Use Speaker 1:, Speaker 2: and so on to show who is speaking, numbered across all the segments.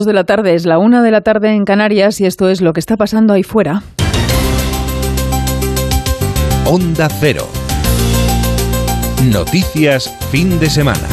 Speaker 1: De la tarde, es la 1 de la tarde en Canarias y esto es lo que está pasando ahí fuera.
Speaker 2: Onda Cero. Noticias fin de semana.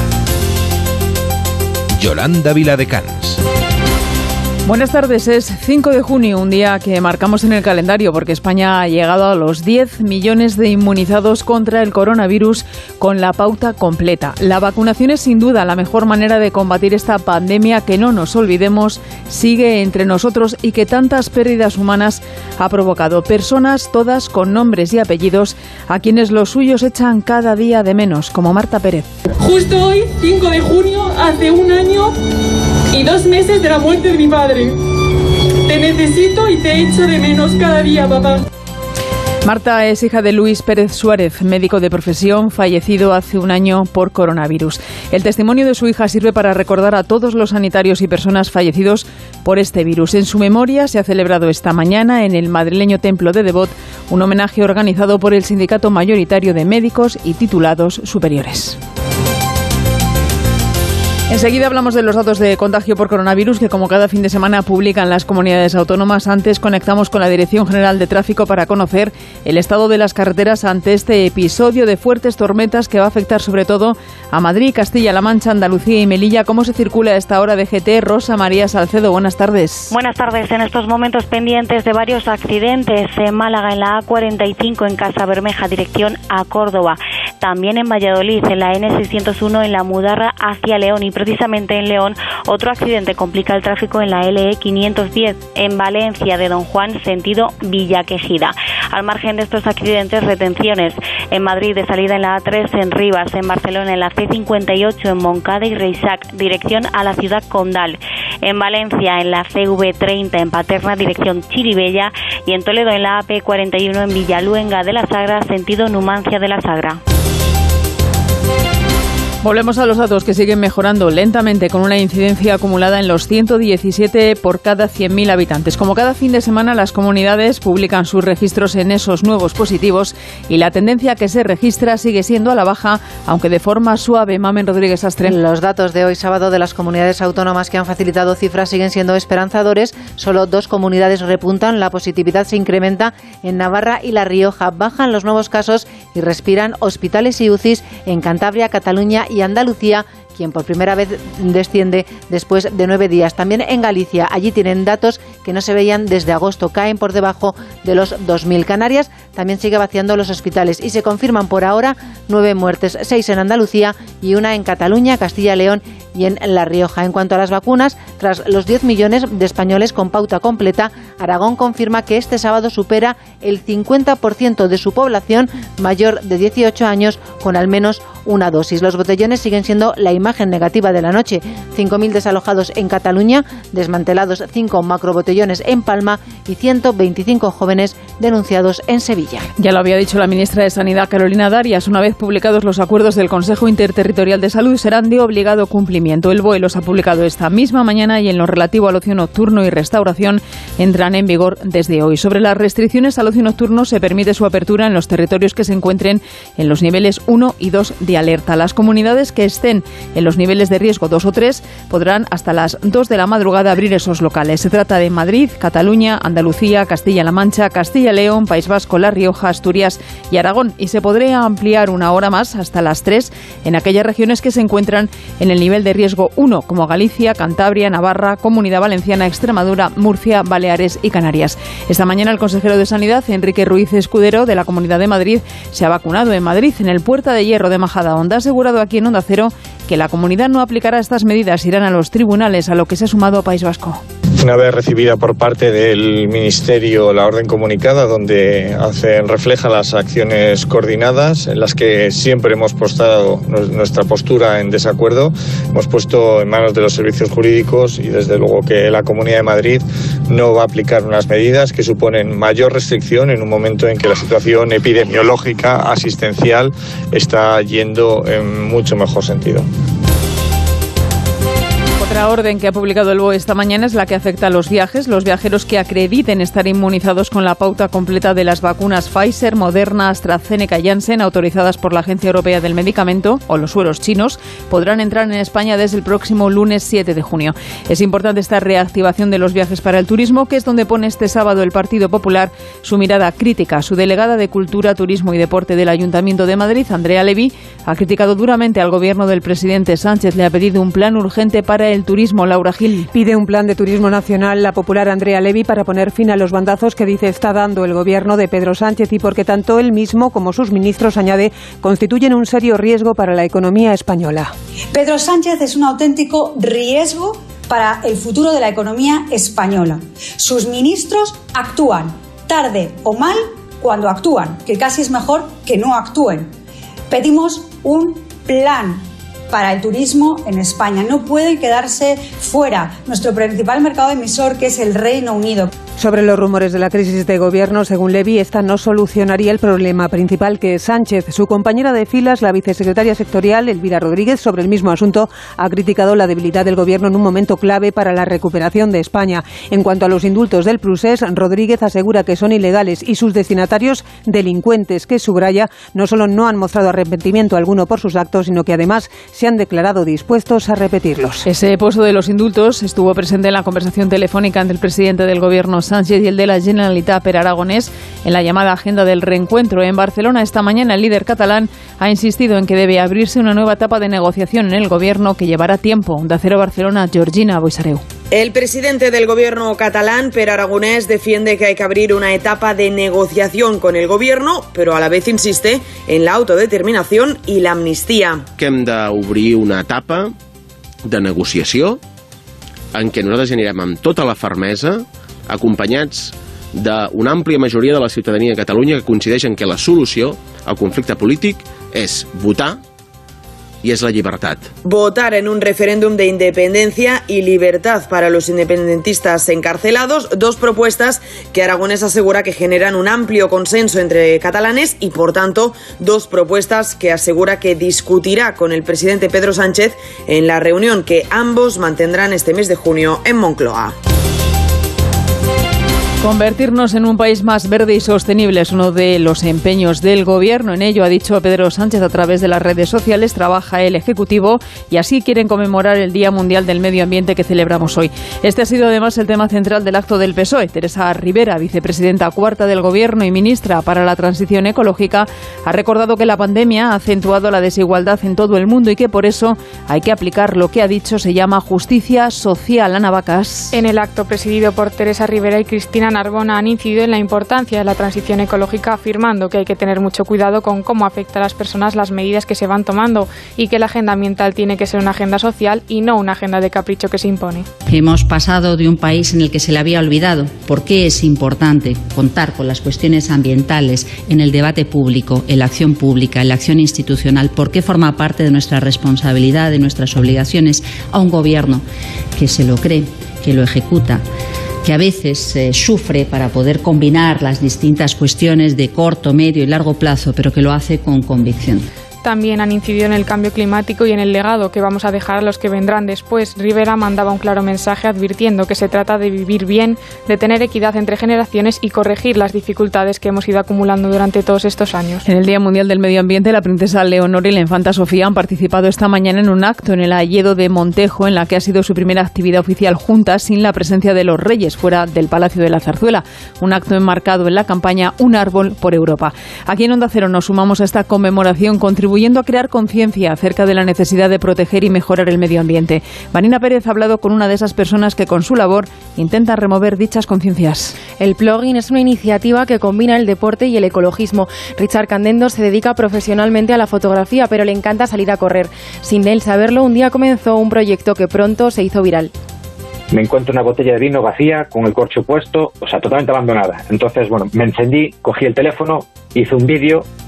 Speaker 2: Yolanda Viladecans.
Speaker 1: Buenas tardes, es 5 de junio, un día que marcamos en el calendario porque España ha llegado a los 10 millones de inmunizados contra el coronavirus con la pauta completa. La vacunación es sin duda la mejor manera de combatir esta pandemia que, no nos olvidemos, sigue entre nosotros y que tantas pérdidas humanas ha provocado. Personas todas con nombres y apellidos a quienes los suyos echan cada día de menos, como Marta Pérez.
Speaker 3: Justo hoy, 5 de junio, hace un año y 2 meses de la muerte de mi padre. Te necesito y te echo de menos cada día, papá.
Speaker 1: Marta es hija de Luis Pérez Suárez, médico de profesión, fallecido hace un año por coronavirus. El testimonio de su hija sirve para recordar a todos los sanitarios y personas fallecidos por este virus. En su memoria se ha celebrado esta mañana en el madrileño Templo de Devot un homenaje organizado por el Sindicato Mayoritario de Médicos y Titulados Superiores. Enseguida hablamos de los datos de contagio por coronavirus que, como cada fin de semana, publican las comunidades autónomas. Antes conectamos con la Dirección General de Tráfico para conocer el estado de las carreteras ante este episodio de fuertes tormentas que va a afectar sobre todo a Madrid, Castilla-La Mancha, Andalucía y Melilla. ¿Cómo se circula a esta hora de GT? Rosa María Salcedo, buenas tardes.
Speaker 4: Buenas tardes. En estos momentos pendientes de varios accidentes en Málaga, en la A45 en Casa Bermeja, dirección a Córdoba. También en Valladolid, en la N601 en la Mudarra hacia León, y precisamente en León otro accidente complica el tráfico en la LE 510 en Valencia de Don Juan sentido Villaquejida. Al margen de estos accidentes, retenciones en Madrid de salida en la A3 en Rivas, en Barcelona en la C58 en Moncada y Reixac dirección a la ciudad condal, en Valencia en la CV30 en Paterna dirección Chirivella y en Toledo en la AP41 en Villaluenga de la Sagra sentido Numancia de la Sagra.
Speaker 1: Volvemos a los datos que siguen mejorando lentamente con una incidencia acumulada en los 117 por cada 100.000 habitantes. Como cada fin de semana, las comunidades publican sus registros en esos nuevos positivos y la tendencia que se registra sigue siendo a la baja, aunque de forma suave. Mamen Rodríguez Astre.
Speaker 5: Los datos de hoy sábado de las comunidades autónomas que han facilitado cifras siguen siendo esperanzadores. Solo 2 comunidades repuntan. La positividad se incrementa en Navarra y La Rioja. Bajan los nuevos casos y respiran hospitales y UCIs en Cantabria, Cataluña y Andalucía, quien por primera vez desciende después de 9 días. También en Galicia, allí tienen datos que no se veían desde agosto, caen por debajo de los 2.000. Canarias también sigue vaciando los hospitales y se confirman por ahora 9 muertes, 6 en Andalucía y 1 en Cataluña, Castilla y León y en La Rioja. En cuanto a las vacunas, tras los 10 millones de españoles con pauta completa, Aragón confirma que este sábado supera el 50% de su población mayor de 18 años con al menos una dosis. Los botellones siguen siendo la imagen negativa de la noche. 5.000 desalojados en Cataluña, desmantelados 5 macrobotellones en Palma y 125 jóvenes denunciados en Sevilla.
Speaker 1: Ya lo había dicho la ministra de Sanidad, Carolina Darias. Una vez publicados los acuerdos del Consejo Interterritorial de Salud, serán de obligado cumplimiento. El BOE los ha publicado esta misma mañana y en lo relativo al ocio nocturno y restauración entran en vigor desde hoy. Sobre las restricciones al ocio nocturno, se permite su apertura en los territorios que se encuentren en los niveles 1 y 2 de alerta. Las comunidades que estén en los niveles de riesgo 2 o 3 podrán hasta las 2 de la madrugada abrir esos locales. Se trata de Madrid, Cataluña, Andalucía, Castilla-La Mancha, Castilla y León, País Vasco, La Rioja, Asturias y Aragón. Y se podría ampliar una hora más hasta las 3 en aquellas regiones que se encuentran en el nivel de riesgo 1, como Galicia, Cantabria, Navarra, Comunidad Valenciana, Extremadura, Murcia, Baleares y Canarias. Esta mañana el consejero de Sanidad, Enrique Ruiz Escudero, de la Comunidad de Madrid, se ha vacunado en Madrid, en el Puerta de Hierro de Majadahonda. Ha asegurado aquí en Onda Cero que la comunidad no aplicará estas medidas, irán a los tribunales, a lo que se ha sumado País Vasco.
Speaker 6: Una vez recibida por parte del Ministerio la orden comunicada, donde refleja las acciones coordinadas, en las que siempre hemos postado nuestra postura en desacuerdo, hemos puesto en manos de los servicios jurídicos y desde luego que la Comunidad de Madrid no va a aplicar unas medidas que suponen mayor restricción en un momento en que la situación epidemiológica, asistencial, está yendo en mucho mejor sentido.
Speaker 1: Otra orden que ha publicado el BOE esta mañana es la que afecta a los viajes. Los viajeros que acrediten estar inmunizados con la pauta completa de las vacunas Pfizer, Moderna, AstraZeneca y Janssen, autorizadas por la Agencia Europea del Medicamento, o los sueros chinos, podrán entrar en España desde el próximo lunes 7 de junio. Es importante esta reactivación de los viajes para el turismo, que es donde pone este sábado el Partido Popular su mirada crítica. Su delegada de Cultura, Turismo y Deporte del Ayuntamiento de Madrid, Andrea Levy, ha criticado duramente al gobierno del presidente Sánchez. Le ha pedido un plan urgente para el turismo. Laura Gil.
Speaker 7: Pide un plan de turismo nacional la popular Andrea Levy para poner fin a los bandazos que dice está dando el gobierno de Pedro Sánchez y porque tanto él mismo como sus ministros, añade, constituyen un serio riesgo para la economía española.
Speaker 8: Pedro Sánchez es un auténtico riesgo para el futuro de la economía española. Sus ministros actúan tarde o mal cuando actúan, que casi es mejor que no actúen. Pedimos un plan para el turismo en España. No puede quedarse fuera nuestro principal mercado emisor, que es el Reino Unido.
Speaker 7: Sobre los rumores de la crisis de gobierno, según Levy, esta no solucionaría el problema principal, que es Sánchez. Su compañera de filas, la vicesecretaria sectorial, Elvira Rodríguez, sobre el mismo asunto, ha criticado la debilidad del gobierno en un momento clave para la recuperación de España. En cuanto a los indultos del Prusés, Rodríguez asegura que son ilegales y sus destinatarios delincuentes, que subraya no solo no han mostrado arrepentimiento alguno por sus actos, sino que además se han declarado dispuestos a repetirlos.
Speaker 1: Ese pozo de los indultos estuvo presente en la conversación telefónica entre el presidente del gobierno Sánchez y el de la Generalitat, Pere Aragonés, en la llamada agenda del reencuentro. En Barcelona esta mañana el líder catalán ha insistido en que debe abrirse una nueva etapa de negociación en el gobierno que llevará tiempo. Onda Cero Barcelona, Georgina Boixareu.
Speaker 9: El presidente del gobierno catalán, Pere Aragonés, defiende que hay que abrir una etapa de negociación con el gobierno, pero a la vez insiste en la autodeterminación i l'amnistia.
Speaker 10: Que hem d'obrir una etapa de negociació en què nosaltres anirem amb tota la fermesa, acompanyats d'una àmplia majoria de la ciutadania de Catalunya que coincideix en que la solució al conflicte polític és votar y es la libertad.
Speaker 9: Votar en un referéndum de independencia y libertad para los independentistas encarcelados, dos propuestas que Aragonés asegura que generan un amplio consenso entre catalanes y, por tanto, dos propuestas que asegura que discutirá con el presidente Pedro Sánchez en la reunión que ambos mantendrán este mes de junio en Moncloa.
Speaker 1: Convertirnos en un país más verde y sostenible es uno de los empeños del Gobierno. En ello, ha dicho Pedro Sánchez a través de las redes sociales, trabaja el Ejecutivo y así quieren conmemorar el Día Mundial del Medio Ambiente que celebramos hoy. Este ha sido además el tema central del acto del PSOE. Teresa Rivera, vicepresidenta cuarta del Gobierno y ministra para la Transición Ecológica, ha recordado que la pandemia ha acentuado la desigualdad en todo el mundo y que por eso hay que aplicar lo que ha dicho se llama justicia social. Ana Vacas.
Speaker 11: En el acto presidido por Teresa Rivera y Cristina Narbona han incidido en la importancia de la transición ecológica, afirmando que hay que tener mucho cuidado con cómo afecta a las personas las medidas que se van tomando y que la agenda ambiental tiene que ser una agenda social y no una agenda de capricho que se impone.
Speaker 12: Hemos pasado de un país en el que se le había olvidado por qué es importante contar con las cuestiones ambientales en el debate público, en la acción pública, en la acción institucional, por qué forma parte de nuestra responsabilidad, de nuestras obligaciones, a un gobierno que se lo cree, que lo ejecuta, que a veces sufre para poder combinar las distintas cuestiones de corto, medio y largo plazo, pero que lo hace con convicción.
Speaker 11: También han incidido en el cambio climático y en el legado que vamos a dejar a los que vendrán después. Rivera mandaba un claro mensaje advirtiendo que se trata de vivir bien, de tener equidad entre generaciones y corregir las dificultades que hemos ido acumulando durante todos estos años.
Speaker 1: En el Día Mundial del Medio Ambiente, la princesa Leonor y la infanta Sofía han participado esta mañana en un acto en el Hayedo de Montejo, en la que ha sido su primera actividad oficial juntas, sin la presencia de los reyes, fuera del Palacio de la Zarzuela. Un acto enmarcado en la campaña Un árbol por Europa. Aquí en Onda Cero nos sumamos a esta conmemoración, contribuyendo a crear conciencia acerca de la necesidad de proteger y mejorar el medio ambiente. Marina Pérez ha hablado con una de esas personas que con su labor intentan remover dichas conciencias.
Speaker 13: El plogging es una iniciativa que combina el deporte y el ecologismo. Richard Candendo se dedica profesionalmente a la fotografía, pero le encanta salir a correr. Sin él saberlo, un día comenzó un proyecto que pronto se hizo viral.
Speaker 14: Me encuentro una botella de vino vacía, con el corcho puesto, o sea, totalmente abandonada. Entonces, bueno, me encendí, cogí el teléfono, hice un vídeo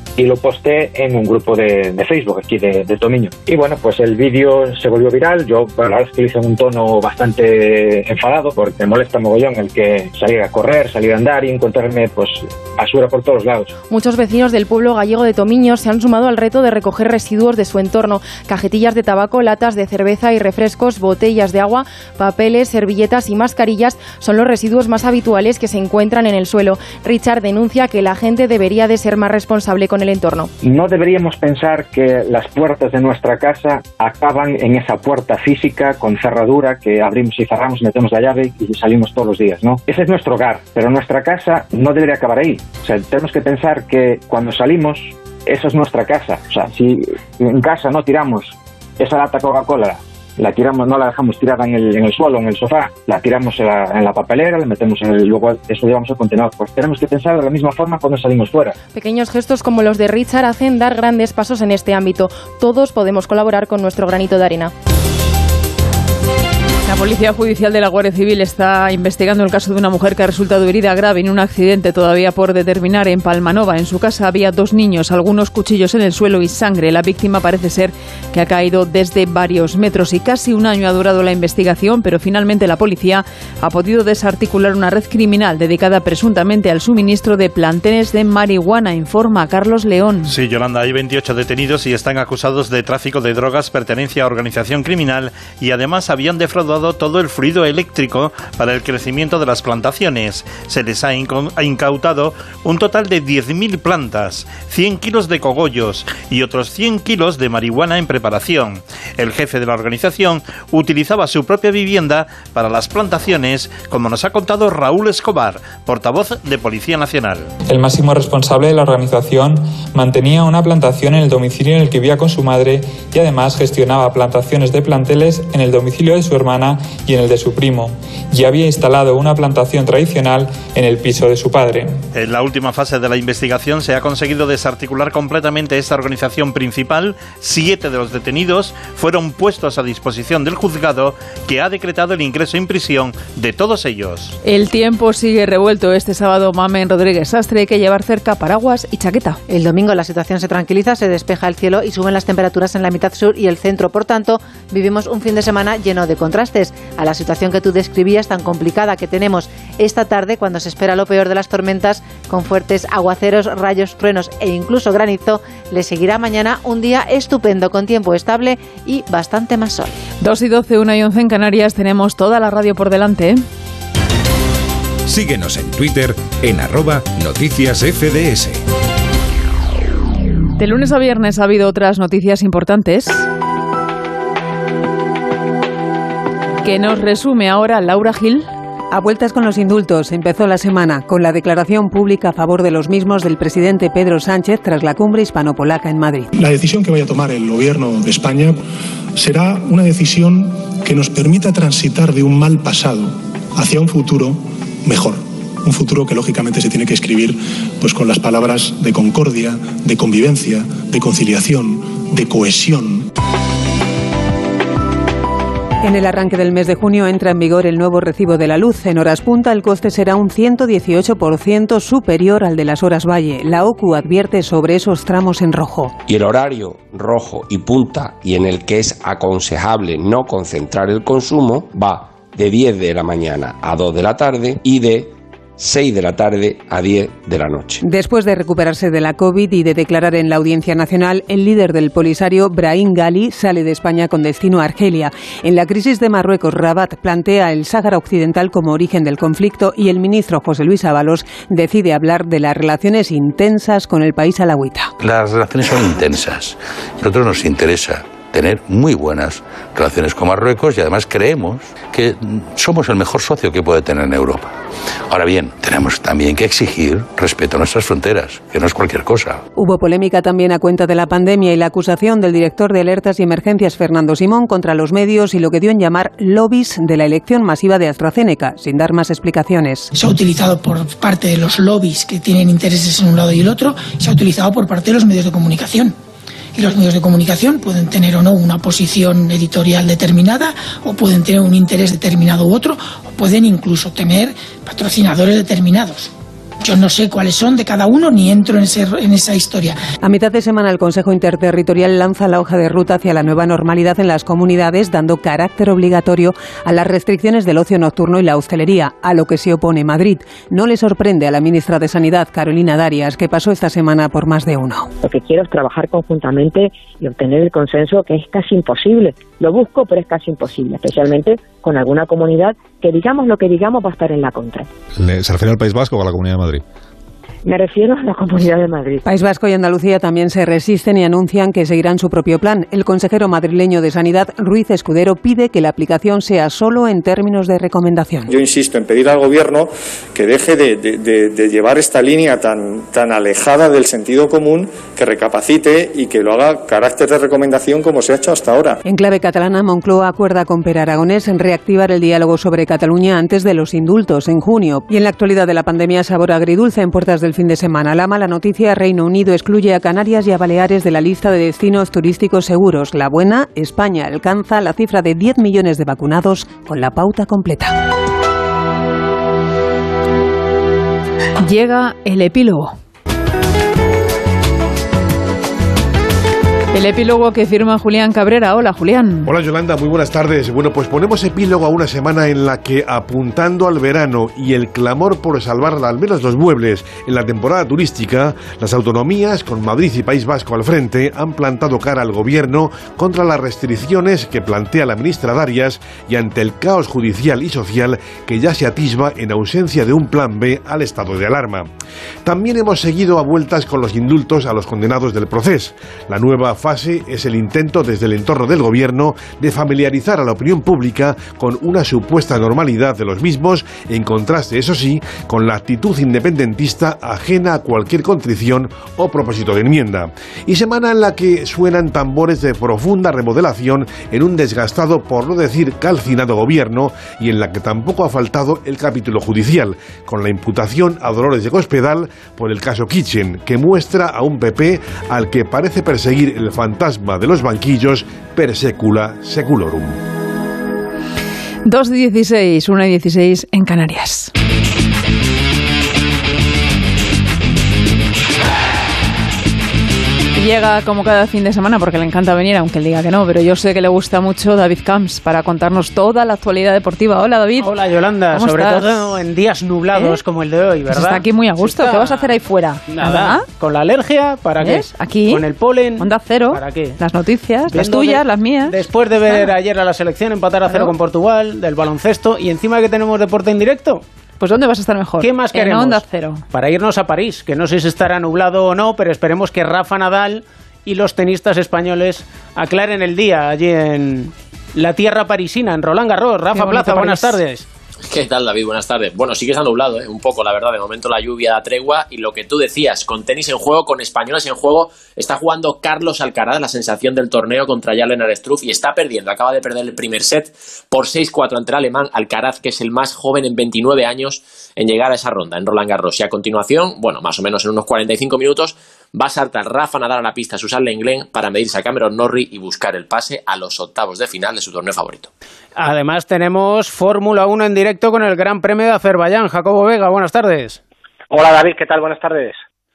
Speaker 14: y lo posté en un grupo de Facebook aquí de Tomiño. Y bueno, pues el vídeo se volvió viral. Yo, la verdad es que lo hice en un tono bastante enfadado porque me molesta mogollón el que salir a correr, salir a andar y encontrarme pues basura por todos lados.
Speaker 13: Muchos vecinos del pueblo gallego de Tomiño se han sumado al reto de recoger residuos de su entorno: cajetillas de tabaco, latas de cerveza y refrescos, botellas de agua, papeles, servilletas y mascarillas son los residuos más habituales que se encuentran en el suelo. Richard denuncia que la gente debería de ser más responsable con el entorno.
Speaker 14: No deberíamos pensar que las puertas de nuestra casa acaban en esa puerta física con cerradura que abrimos y cerramos, metemos la llave y salimos todos los días, ¿no? Ese es nuestro hogar, pero nuestra casa no debería acabar ahí. O sea, tenemos que pensar que cuando salimos, esa es nuestra casa. O sea, si en casa no tiramos esa lata Coca-Cola, la tiramos, no la dejamos tirada en el suelo, en el sofá, la tiramos en la papelera, la metemos luego eso llevamos al contenedor. Pues tenemos que pensar de la misma forma cuando salimos fuera.
Speaker 13: Pequeños gestos como los de Richard hacen dar grandes pasos en este ámbito. Todos podemos colaborar con nuestro granito de arena.
Speaker 1: La Policía Judicial de la Guardia Civil está investigando el caso de una mujer que ha resultado herida grave en un accidente todavía por determinar en Palmanova. En su casa había 2 niños, algunos cuchillos en el suelo y sangre. La víctima parece ser que ha caído desde varios metros y casi un año ha durado la investigación, pero finalmente la policía ha podido desarticular una red criminal dedicada presuntamente al suministro de plantones de marihuana, informa Carlos León.
Speaker 15: Sí, Yolanda, hay 28 detenidos y están acusados de tráfico de drogas, pertenencia a organización criminal y además habían defraudado todo el fluido eléctrico para el crecimiento de las plantaciones. Se les ha incautado un total de 10.000 plantas, 100 kilos de cogollos y otros 100 kilos de marihuana en preparación. El jefe de la organización utilizaba su propia vivienda para las plantaciones, como nos ha contado Raúl Escobar, portavoz de Policía Nacional.
Speaker 16: El máximo responsable de la organización mantenía una plantación en el domicilio en el que vivía con su madre y además gestionaba plantaciones de planteles en el domicilio de su hermana y en el de su primo, y había instalado una plantación tradicional en el piso de su padre.
Speaker 15: En la última fase de la investigación se ha conseguido desarticular completamente esta organización principal. 7 de los detenidos fueron puestos a disposición del juzgado, que ha decretado el ingreso en prisión de todos ellos.
Speaker 1: El tiempo sigue revuelto. Este sábado, Mamen Rodríguez Sastre, hay que llevar cerca paraguas y chaqueta.
Speaker 5: El domingo la situación se tranquiliza, se despeja el cielo y suben las temperaturas en la mitad sur y el centro. Por tanto, vivimos un fin de semana lleno de contrastes. A la situación que tú describías tan complicada que tenemos esta tarde, cuando se espera lo peor de las tormentas, con fuertes aguaceros, rayos, truenos e incluso granizo, le seguirá mañana un día estupendo con tiempo estable y bastante más sol.
Speaker 1: 2:12, 1:11 en Canarias. Tenemos toda la radio por delante.
Speaker 2: Síguenos en Twitter en @noticiasfds.
Speaker 1: De lunes a viernes ha habido otras noticias importantes que nos resume ahora Laura Gil.
Speaker 7: A vueltas con los indultos, empezó la semana con la declaración pública a favor de los mismos del presidente Pedro Sánchez tras la cumbre hispano-polaca en Madrid.
Speaker 17: La decisión que vaya a tomar el gobierno de España será una decisión que nos permita transitar de un mal pasado hacia un futuro mejor. Un futuro que lógicamente se tiene que escribir pues con las palabras de concordia, de convivencia, de conciliación, de cohesión.
Speaker 7: En el arranque del mes de junio entra en vigor el nuevo recibo de la luz. En horas punta el coste será un 118% superior al de las horas valle. La OCU advierte sobre esos tramos en rojo.
Speaker 18: Y el horario rojo y punta, y en el que es aconsejable no concentrar el consumo, va de 10 de la mañana a 2 de la tarde y de 6 de la tarde a 10 de la noche.
Speaker 7: Después de recuperarse de la COVID y de declarar en la Audiencia Nacional, el líder del Polisario, Brahim Ghali, sale de España con destino a Argelia. En la crisis de Marruecos, Rabat plantea el Sáhara Occidental como origen del conflicto y el ministro José Luis Ábalos decide hablar de las relaciones intensas con el país alauita.
Speaker 19: Las relaciones son intensas. A nosotros nos interesa tener muy buenas relaciones con Marruecos y además creemos que somos el mejor socio que puede tener en Europa. Ahora bien, tenemos también que exigir respeto a nuestras fronteras, que no es cualquier cosa.
Speaker 7: Hubo polémica también a cuenta de la pandemia y la acusación del director de Alertas y Emergencias, Fernando Simón, contra los medios y lo que dio en llamar lobbies de la elección masiva de AstraZeneca, sin dar más explicaciones.
Speaker 20: Se ha utilizado por parte de los lobbies que tienen intereses en un lado y el otro, se ha utilizado por parte de los medios de comunicación. Y los medios de comunicación pueden tener o no una posición editorial determinada, o pueden tener un interés determinado u otro, o pueden incluso tener patrocinadores determinados. Yo no sé cuáles son de cada uno ni entro en esa historia.
Speaker 7: A mitad de semana el Consejo Interterritorial lanza la hoja de ruta hacia la nueva normalidad en las comunidades, dando carácter obligatorio a las restricciones del ocio nocturno y la hostelería, a lo que se opone Madrid. No le sorprende a la ministra de Sanidad, Carolina Darias, que pasó esta semana por más de uno.
Speaker 21: Lo que quiero es trabajar conjuntamente y obtener el consenso, que es casi imposible. Lo busco, pero es casi imposible, especialmente con alguna comunidad que, digamos lo que digamos, va a estar en la contra.
Speaker 22: ¿Se refiere al País Vasco o a la Comunidad de Madrid?
Speaker 21: Me refiero a la Comunidad de Madrid.
Speaker 7: País Vasco y Andalucía también se resisten y anuncian que seguirán su propio plan. El consejero madrileño de Sanidad, Ruiz Escudero, pide que la aplicación sea solo en términos de recomendación.
Speaker 23: Yo insisto en pedir al Gobierno que deje de llevar esta línea tan alejada del sentido común, que recapacite y que lo haga carácter de recomendación como se ha hecho hasta ahora.
Speaker 7: En clave catalana, Moncloa acuerda con Pere Aragonés en reactivar el diálogo sobre Cataluña antes de los indultos en junio. Y en la actualidad de la pandemia, sabor agridulce en puertas del fin de semana. La mala noticia: Reino Unido excluye a Canarias y a Baleares de la lista de destinos turísticos seguros. La buena: España alcanza la cifra de 10 millones de vacunados con la pauta completa.
Speaker 1: Llega el epílogo. El epílogo que firma Julián Cabrera. Hola, Julián.
Speaker 24: Hola, Yolanda, muy buenas tardes. Bueno, pues ponemos epílogo a una semana en la que, apuntando al verano y el clamor por salvar al menos los muebles en la temporada turística, las autonomías, con Madrid y País Vasco al frente, han plantado cara al gobierno contra las restricciones que plantea la ministra Darias y ante el caos judicial y social que ya se atisba en ausencia de un plan B al estado de alarma. También hemos seguido a vueltas con los indultos a los condenados del proceso. La nueva fase es el intento desde el entorno del gobierno de familiarizar a la opinión pública con una supuesta normalidad de los mismos, en contraste, eso sí, con la actitud independentista ajena a cualquier contrición o propósito de enmienda. Y semana en la que suenan tambores de profunda remodelación en un desgastado, por no decir calcinado gobierno, y en la que tampoco ha faltado el capítulo judicial, con la imputación a Dolores de Cospedal por el caso Kitchen, que muestra a un PP al que parece perseguir el fantasma de los banquillos per secula seculorum.
Speaker 1: 2:16, 1:16 en Canarias. Llega como cada fin de semana, porque le encanta venir, aunque él diga que no, pero yo sé que le gusta mucho, David Camps, para contarnos toda la actualidad deportiva. Hola, David.
Speaker 25: Hola, Yolanda. Sobre todo en días nublados como el de hoy, ¿verdad?
Speaker 1: Pues está aquí muy a gusto. ¿Qué vas a hacer ahí fuera?
Speaker 25: Nada. ¿Con la alergia? ¿Para qué?
Speaker 1: Aquí.
Speaker 25: ¿Con el polen?
Speaker 1: Onda Cero.
Speaker 25: ¿Para qué?
Speaker 1: Las noticias, las tuyas, las mías.
Speaker 25: Después de ver ayer a la selección empatar a 0 con Portugal, del baloncesto, y encima que tenemos deporte en directo.
Speaker 1: Pues ¿dónde vas a estar mejor?
Speaker 25: ¿Qué más queremos?
Speaker 1: En Onda Cero.
Speaker 25: Para irnos a París, que no sé si estará nublado o no, pero esperemos que Rafa Nadal y los tenistas españoles aclaren el día allí en la tierra parisina, en Roland Garros. Rafa Plaza, buenas tardes.
Speaker 26: ¿Qué tal, David? Buenas tardes. Bueno, sí que está nublado, un poco, la verdad. De momento la lluvia da tregua y lo que tú decías, con tenis en juego, con españoles en juego, está jugando Carlos Alcaraz, la sensación del torneo, contra Jan Struff, y está perdiendo. Acaba de perder el primer set por 6-4 ante el alemán Alcaraz, que es el más joven en 29 años en llegar a esa ronda en Roland Garros. Y a continuación, bueno, más o menos en unos 45 minutos, va a saltar Rafa Nadal a la pista Susan Lenglen para medirse a Cameron Norrie y buscar el pase a los octavos de final de su torneo favorito.
Speaker 25: Además tenemos Fórmula 1 en directo con el Gran Premio de Azerbaiyán. Jacobo Vega, buenas tardes.
Speaker 27: Hola, David, ¿qué tal? Buenas tardes.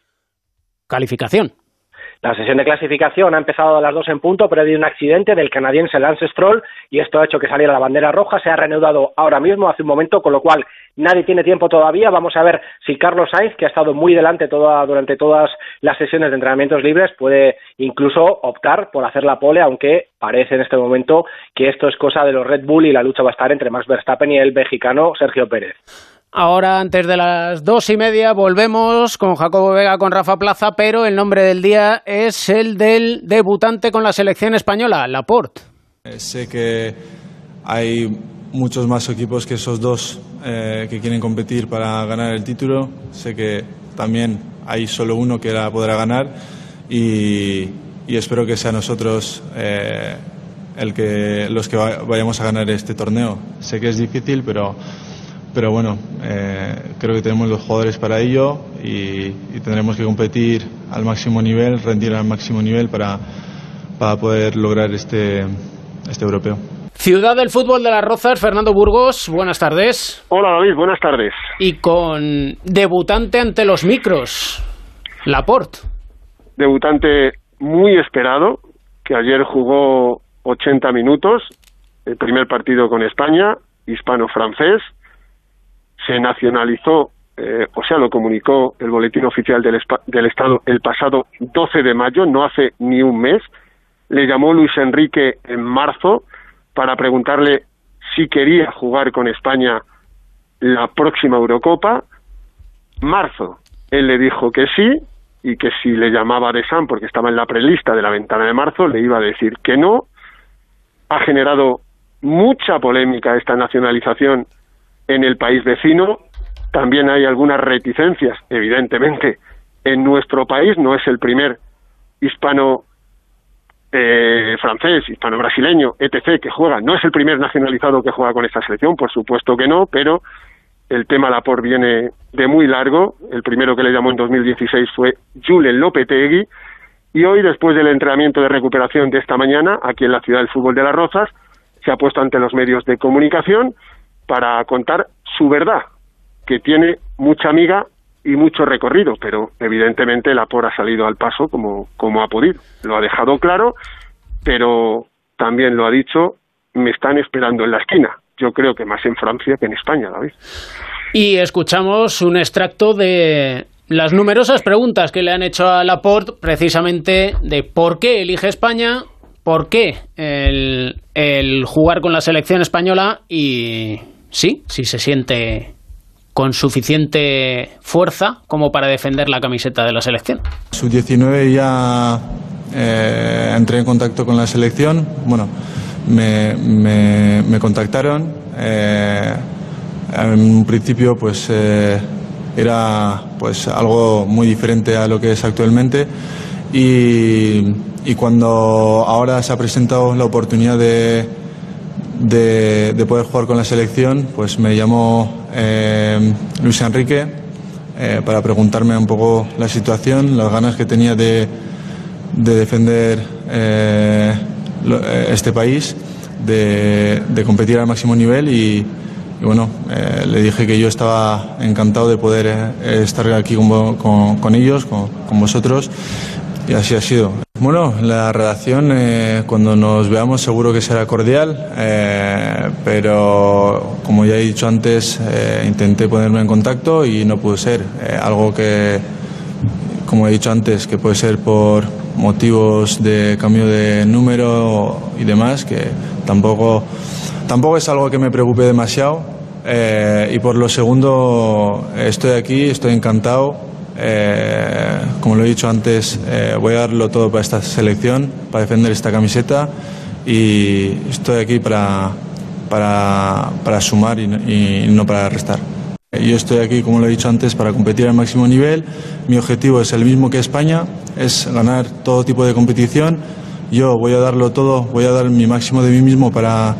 Speaker 25: Calificación.
Speaker 27: La sesión de clasificación ha empezado a las 2 en punto, pero ha habido un accidente del canadiense Lance Stroll y esto ha hecho que saliera la bandera roja. Se ha reanudado ahora mismo, hace un momento, con lo cual nadie tiene tiempo todavía. Vamos a ver si Carlos Sainz, que ha estado muy delante durante todas las sesiones de entrenamientos libres, puede incluso optar por hacer la pole, aunque parece en este momento que esto es cosa de los Red Bull y la lucha va a estar entre Max Verstappen y el mexicano Sergio Pérez.
Speaker 25: Ahora, antes de las 2:30, volvemos con Jacobo Vega, con Rafa Plaza, pero el nombre del día es el del debutante con la selección española, Laporte.
Speaker 28: Sé que hay muchos más equipos que esos dos que quieren competir para ganar el título. Sé que también hay solo uno que la podrá ganar y espero que sea nosotros los que vayamos a ganar este torneo. Sé que es difícil, pero bueno, creo que tenemos los jugadores para ello y tendremos que competir al máximo nivel, rendir al máximo nivel para poder lograr este europeo.
Speaker 25: Ciudad del fútbol de Las Rozas, Fernando Burgos, buenas tardes.
Speaker 3: Hola David, buenas tardes.
Speaker 25: Y con debutante ante los micros, Laporte.
Speaker 3: Debutante muy esperado, que ayer jugó 80 minutos, el primer partido con España, hispano-francés, se nacionalizó, lo comunicó el Boletín Oficial del Estado el pasado 12 de mayo, no hace ni un mes. Le llamó Luis Enrique en marzo para preguntarle si quería jugar con España la próxima Eurocopa. Marzo, él le dijo que sí, y que si le llamaba Deschamps, porque estaba en la prelista de la ventana de marzo, le iba a decir que no. Ha generado mucha polémica esta nacionalización en el país vecino. También hay algunas reticencias, evidentemente, en nuestro país. No es el primer hispano-francés, hispano-brasileño, etc., que juega. No es el primer nacionalizado que juega con esta selección, por supuesto que no, pero el tema Laporte viene de muy largo. El primero que le llamó en 2016 fue Julen Lopetegui, y hoy, después del entrenamiento de recuperación de esta mañana, aquí en la Ciudad del Fútbol de Las Rozas, se ha puesto ante los medios de comunicación para contar su verdad, que tiene mucha miga y mucho recorrido, pero evidentemente Laporte ha salido al paso como ha podido. Lo ha dejado claro, pero también lo ha dicho: me están esperando en la esquina. Yo creo que más en Francia que en España, David.
Speaker 25: Y escuchamos un extracto de las numerosas preguntas que le han hecho a Laporte, precisamente de por qué elige España, por qué el jugar con la selección española, y si se siente con suficiente fuerza como para defender la camiseta de la selección. Sub-19
Speaker 28: ya entré en contacto con la selección. Bueno, me contactaron. En un principio pues era pues algo muy diferente a lo que es actualmente, y cuando ahora se ha presentado la oportunidad de poder jugar con la selección, pues me llamó Luis Enrique para preguntarme un poco la situación, las ganas que tenía de defender este país, de competir al máximo nivel, y bueno, le dije que yo estaba encantado de poder estar aquí con ellos, con vosotros, y así ha sido. Bueno, la relación cuando nos veamos seguro que será cordial, pero como ya he dicho antes, intenté ponerme en contacto y no pudo ser. Algo que, como he dicho antes, que puede ser por motivos de cambio de número y demás, que tampoco es algo que me preocupe demasiado. Y por lo segundo, estoy aquí, estoy encantado. Como lo he dicho antes, voy a darlo todo para esta selección, para defender esta camiseta, y estoy aquí para sumar y no para restar. Yo estoy aquí, como lo he dicho antes, para competir al máximo nivel. Mi objetivo es el mismo que España, es ganar todo tipo de competición. Yo voy a darlo todo, voy a dar mi máximo de mí mismo para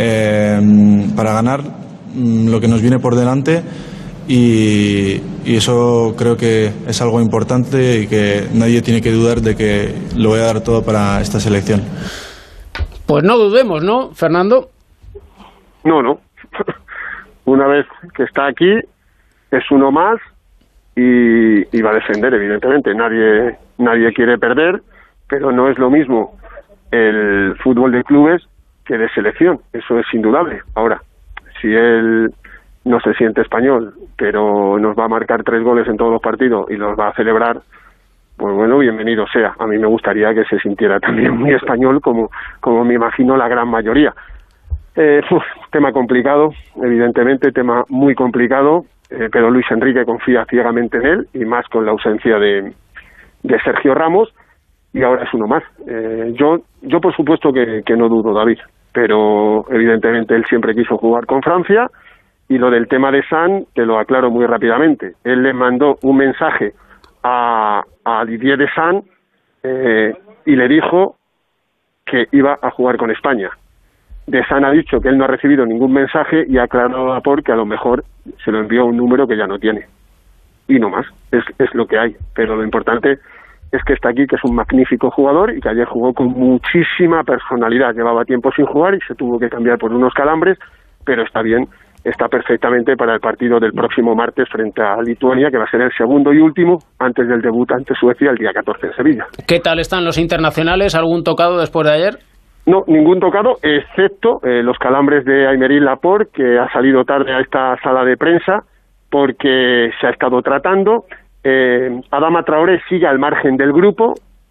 Speaker 28: ganar lo que nos viene por delante, y eso creo que es algo importante y que nadie tiene que dudar de que lo voy a dar todo para esta selección.
Speaker 25: Pues no dudemos, ¿no, Fernando?
Speaker 3: No. Una vez que está aquí, es uno más y va a defender, evidentemente. Nadie quiere perder, pero no es lo mismo el fútbol de clubes que de selección. Eso es indudable. Ahora, si él no se siente español, pero nos va a marcar 3 goles en todos los partidos y los va a celebrar, pues bueno, bienvenido sea. A mí me gustaría que se sintiera también muy español, como me imagino la gran mayoría. Tema complicado, evidentemente, tema muy complicado, pero Luis Enrique confía ciegamente en él, y más con la ausencia de Sergio Ramos, y ahora es uno más. Yo por supuesto que no dudo, David, pero evidentemente él siempre quiso jugar con Francia. Y lo del tema de San, te lo aclaro muy rápidamente. Él le mandó un mensaje a Didier Deschamps y le dijo que iba a jugar con España. Deschamps ha dicho que él no ha recibido ningún mensaje y ha aclarado a Laporte que a lo mejor se lo envió un número que ya no tiene. Y no más, es lo que hay. Pero lo importante es que está aquí, que es un magnífico jugador y que ayer jugó con muchísima personalidad. Llevaba tiempo sin jugar y se tuvo que cambiar por unos calambres, pero está bien, está perfectamente para el partido del próximo martes frente a Lituania, que va a ser el segundo y último antes del debut ante Suecia el día 14 en Sevilla.
Speaker 25: ¿Qué tal están los internacionales? ¿Algún tocado después de ayer?
Speaker 3: No, ningún tocado, excepto los calambres de Aymeric Laporte, que ha salido tarde a esta sala de prensa porque se ha estado tratando. Adama Traoré sigue al margen del grupo,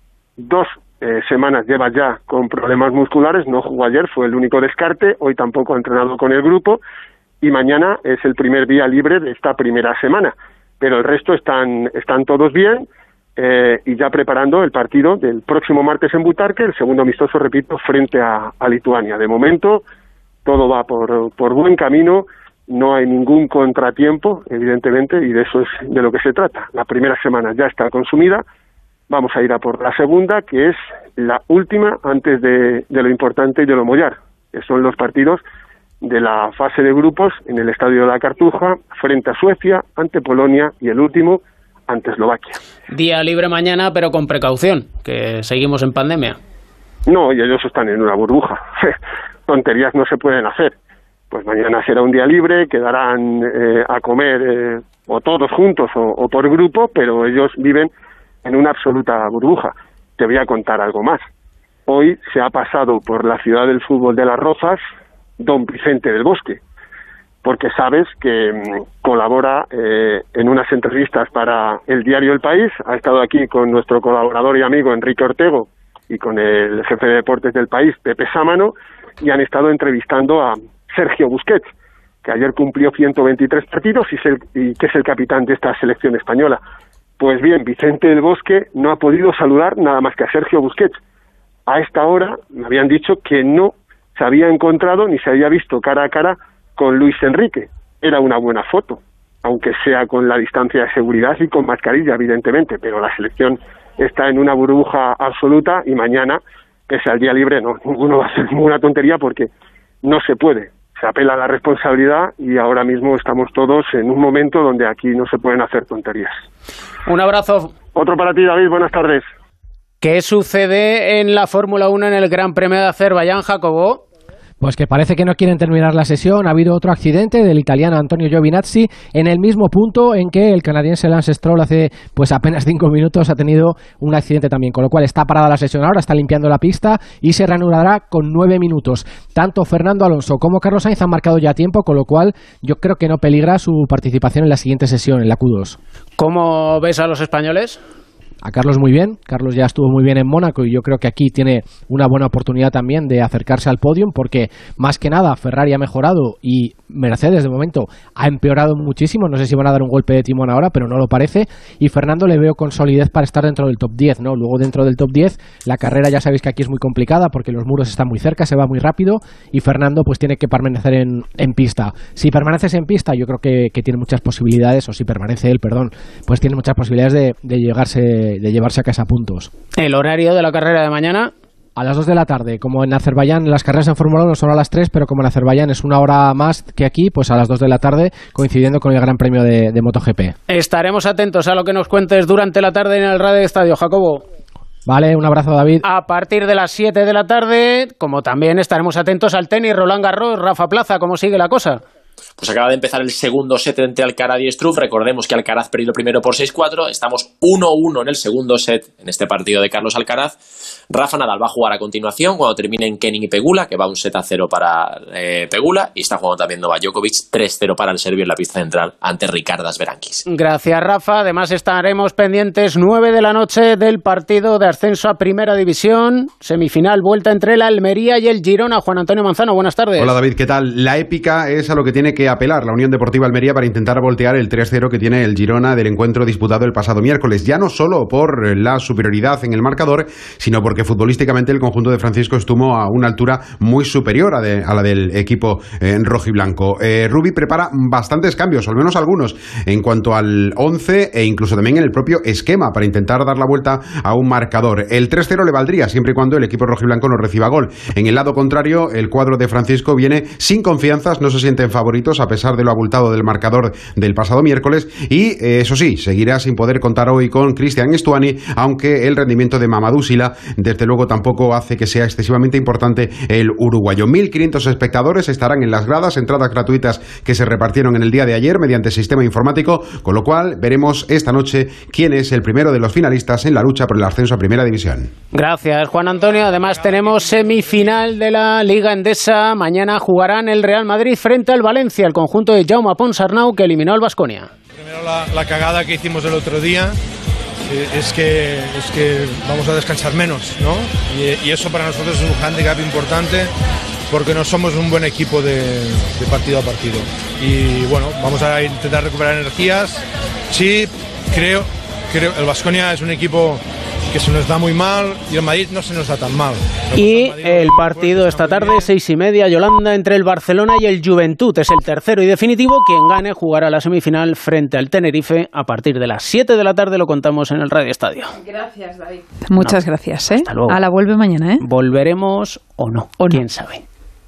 Speaker 3: 2 semanas lleva ya con problemas musculares, no jugó ayer, fue el único descarte, hoy tampoco ha entrenado con el grupo, y mañana es el primer día libre de esta primera semana, pero el resto están todos bien, y ya preparando el partido del próximo martes en Butarque, el segundo amistoso, repito, frente a Lituania. De momento todo va por buen camino, no hay ningún contratiempo, evidentemente, y de eso es de lo que se trata. La primera semana ya está consumida, vamos a ir a por la segunda, que es la última antes de lo importante y de lo mollar, que son los partidos de la fase de grupos en el Estadio de la Cartuja, frente a Suecia, ante Polonia y el último ante Eslovaquia.
Speaker 25: Día libre mañana, pero con precaución, que seguimos en pandemia.
Speaker 3: No, y ellos están en una burbuja. Tonterías no se pueden hacer. Pues mañana será un día libre, quedarán a comer o todos juntos o por grupo, pero ellos viven en una absoluta burbuja. Te voy a contar algo más. Hoy se ha pasado por la ciudad del fútbol de Las Rozas don Vicente del Bosque, porque sabes que colabora en unas entrevistas para el diario El País, ha estado aquí con nuestro colaborador y amigo Enrique Ortego y con el jefe de deportes del País, Pepe Sámano, y han estado entrevistando a Sergio Busquets, que ayer cumplió 123 partidos y que es el capitán de esta selección española. Pues bien, Vicente del Bosque no ha podido saludar nada más que a Sergio Busquets. A esta hora me habían dicho que no se había encontrado ni se había visto cara a cara con Luis Enrique. Era una buena foto, aunque sea con la distancia de seguridad y con mascarilla, evidentemente, pero la selección está en una burbuja absoluta y mañana, que sea el día libre, no, ninguno va a hacer ninguna tontería porque no se puede. Se apela a la responsabilidad y ahora mismo estamos todos en un momento donde aquí no se pueden hacer tonterías.
Speaker 25: Un abrazo.
Speaker 3: Otro para ti, David, buenas tardes.
Speaker 25: ¿Qué sucede en la Fórmula 1 en el Gran Premio de Azerbaiyán, Jacobo?
Speaker 4: Pues que parece que no quieren terminar la sesión. Ha habido otro accidente del italiano Antonio Giovinazzi en el mismo punto en que el canadiense Lance Stroll hace pues apenas 5 minutos ha tenido un accidente también, con lo cual está parada la sesión ahora, está limpiando la pista y se reanudará con 9 minutos. Tanto Fernando Alonso como Carlos Sainz han marcado ya tiempo, con lo cual yo creo que no peligra su participación en la siguiente sesión, en la Q2.
Speaker 25: ¿Cómo ves a los españoles?
Speaker 4: A Carlos muy bien, Carlos ya estuvo muy bien en Mónaco y yo creo que aquí tiene una buena oportunidad también de acercarse al podium, porque más que nada Ferrari ha mejorado y Mercedes de momento ha empeorado muchísimo. No sé si van a dar un golpe de timón ahora, pero no lo parece, y Fernando le veo con solidez para estar dentro del top 10, ¿no? Luego dentro del top 10 la carrera ya sabéis que aquí es muy complicada porque los muros están muy cerca, se va muy rápido y Fernando pues tiene que permanecer en pista. Si permaneces en pista yo creo que tiene muchas posibilidades, o si permanece él, perdón, pues tiene muchas posibilidades de llevarse a casa puntos.
Speaker 25: ¿El horario de la carrera de mañana?
Speaker 4: A las 2 de la tarde, como en Azerbaiyán, las carreras en Fórmula 1 son a las 3, pero como en Azerbaiyán es una hora más que aquí, pues a las 2 de la tarde, coincidiendo con el Gran Premio de MotoGP.
Speaker 25: Estaremos atentos a lo que nos cuentes durante la tarde en el Radio Estadio, Jacobo.
Speaker 4: Vale, un abrazo, David.
Speaker 25: A partir de las 7 de la tarde, como también estaremos atentos al tenis, Roland Garros, Rafa Plaza, ¿cómo sigue la cosa?
Speaker 26: Pues acaba de empezar el segundo set entre Alcaraz y Struff. Recordemos que Alcaraz perdió el primero por 6-4. Estamos 1-1 en el segundo set en este partido de Carlos Alcaraz. Rafa Nadal va a jugar a continuación cuando terminen Kenin y Pegula, que va un 7-0 para Pegula, y está jugando también Novak Djokovic 3-0 para el serbio en la pista central ante Ricardas Berankis.
Speaker 25: Gracias, Rafa. Además estaremos pendientes 9 de la noche del partido de ascenso a Primera División, semifinal, vuelta entre el Almería y el Girona. Juan Antonio Manzano, buenas tardes.
Speaker 6: Hola, David, ¿qué tal? La épica es a lo que tiene que apelar la Unión Deportiva Almería para intentar voltear el 3-0 que tiene el Girona del encuentro disputado el pasado miércoles, ya no solo por la superioridad en el marcador, sino porque futbolísticamente el conjunto de Francisco estuvo a una altura muy superior a la del equipo rojiblanco. Rubi prepara bastantes cambios, o al menos algunos, en cuanto al 11 e incluso también en el propio esquema para intentar dar la vuelta a un marcador. El 3-0 le valdría siempre y cuando el equipo rojiblanco no reciba gol. En el lado contrario, el cuadro de Francisco viene sin confianzas, no se sienten favoritos favoritos a pesar de lo abultado del marcador del pasado miércoles y, eso sí, seguirá sin poder contar hoy con Cristian Stuani, aunque el rendimiento de Mamadou Sylla desde luego tampoco hace que sea excesivamente importante el uruguayo. 1.500 espectadores estarán en las gradas, entradas gratuitas que se repartieron en el día de ayer mediante sistema informático, con lo cual veremos esta noche quién es el primero de los finalistas en la lucha por el ascenso a Primera División.
Speaker 25: Gracias, Juan Antonio. Además tenemos semifinal de la Liga Endesa. Mañana jugarán el Real Madrid frente al Valencia, el conjunto de Jaume Ponsarnau, que eliminó al Baskonia.
Speaker 8: Primero la cagada que hicimos el otro día es que vamos a descansar menos, ¿no? Y eso para nosotros es un hándicap importante porque no somos un buen equipo de partido a partido. Y bueno, vamos a intentar recuperar energías. Sí, creo el Baskonia es un equipo que se nos da muy mal y el Madrid no se nos da tan mal.
Speaker 25: Y el partido esta tarde, 6:30, Yolanda, entre el Barcelona y el Juventud. Es el tercero y definitivo. Quien gane jugará la semifinal frente al Tenerife a partir de las 7 de la tarde. Lo contamos en el Radio Estadio.
Speaker 1: Gracias, David. Muchas gracias.
Speaker 25: Hasta luego.
Speaker 1: La vuelve mañana, ¿eh?
Speaker 25: Volveremos o no. ¿Quién sabe?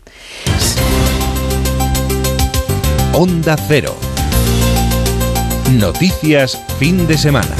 Speaker 2: Onda Cero. Noticias fin de semana.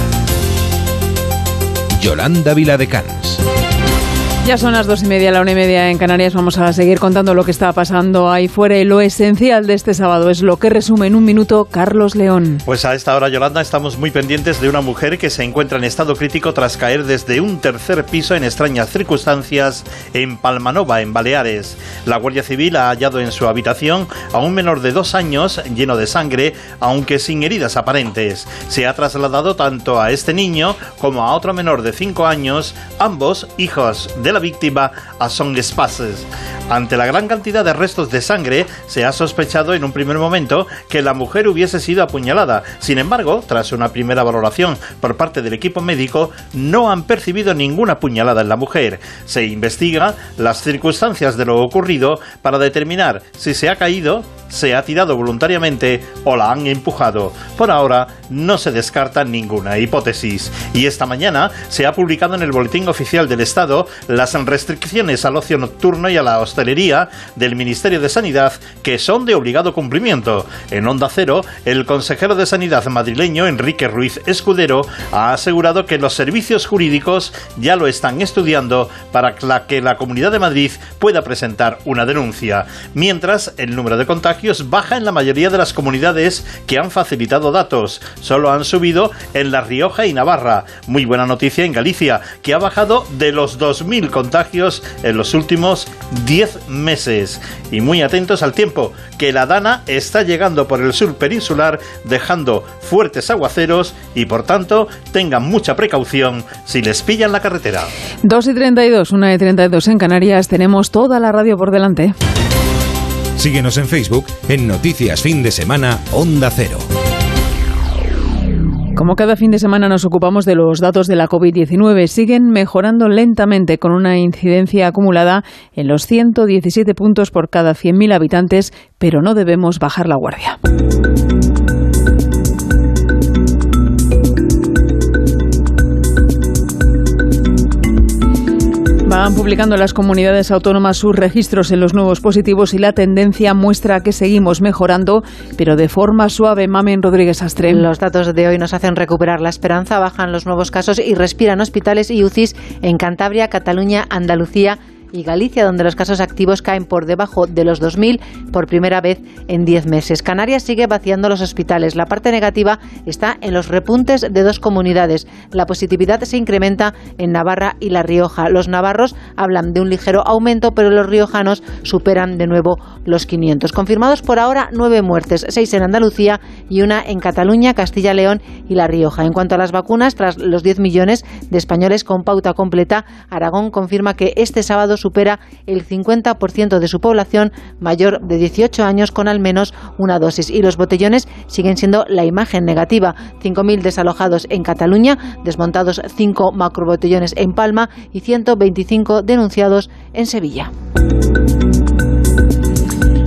Speaker 2: Yolanda Viladecans.
Speaker 1: Ya son las 2:30, la 1:30 en Canarias. Vamos a seguir contando lo que está pasando ahí fuera y lo esencial de este sábado es lo que resume en un minuto Carlos León.
Speaker 15: Pues a esta hora, Yolanda, estamos muy pendientes de una mujer que se encuentra en estado crítico tras caer desde un tercer piso en extrañas circunstancias en Palmanova, en Baleares. La Guardia Civil ha hallado en su habitación a un menor de 2 años lleno de sangre, aunque sin heridas aparentes. Se ha trasladado tanto a este niño como a otro menor de 5 años, ambos hijos de la víctima, a Son Espaces. Ante la gran cantidad de restos de sangre, se ha sospechado en un primer momento que la mujer hubiese sido apuñalada. Sin embargo, tras una primera valoración por parte del equipo médico, no han percibido ninguna puñalada en la mujer. Se investiga las circunstancias de lo ocurrido para determinar si se ha caído, se ha tirado voluntariamente o la han empujado. Por ahora no se descarta ninguna hipótesis. Y esta mañana se ha publicado en el Boletín Oficial del Estado las restricciones al ocio nocturno y a la hostelería del Ministerio de Sanidad, que son de obligado cumplimiento. En Onda Cero, el consejero de Sanidad madrileño, Enrique Ruiz Escudero, ha asegurado que los servicios jurídicos ya lo están estudiando para que la Comunidad de Madrid pueda presentar una denuncia. Mientras, el número de contagios baja en la mayoría de las comunidades que han facilitado datos. Solo han subido en La Rioja y Navarra. Muy buena noticia en Galicia, que ha bajado de los 2.000 contagios en los últimos 10 meses. Y muy atentos al tiempo, que la Dana está llegando por el sur peninsular, dejando fuertes aguaceros y por tanto tengan mucha precaución si les pillan la carretera.
Speaker 1: 2:32, 1:32 en Canarias. Tenemos toda la radio por delante.
Speaker 2: Síguenos en Facebook en Noticias Fin de Semana Onda Cero.
Speaker 1: Como cada fin de semana nos ocupamos de los datos de la COVID-19, siguen mejorando lentamente con una incidencia acumulada en los 117 puntos por cada 100.000 habitantes, pero no debemos bajar la guardia. Van publicando las comunidades autónomas sus registros en los nuevos positivos y la tendencia muestra que seguimos mejorando, pero de forma suave. Mamen Rodríguez Astre.
Speaker 5: Los datos de hoy nos hacen recuperar la esperanza, bajan los nuevos casos y respiran hospitales y UCIs en Cantabria, Cataluña, Andalucía y Galicia, donde los casos activos caen por debajo de los 2.000 por primera vez en 10 meses. Canarias sigue vaciando los hospitales. La parte negativa está en los repuntes de 2 comunidades. La positividad se incrementa en Navarra y La Rioja. Los navarros hablan de un ligero aumento, pero los riojanos superan de nuevo los 500. Confirmados por ahora 9 muertes, 6 en Andalucía y 1 en Cataluña, Castilla, León y La Rioja. En cuanto a las vacunas, tras los 10 millones de españoles con pauta completa, Aragón confirma que este sábado supera el 50% de su población mayor de 18 años con al menos una dosis. Y los botellones siguen siendo la imagen negativa. 5.000 desalojados en Cataluña, desmontados 5 macrobotellones en Palma y 125 denunciados en Sevilla.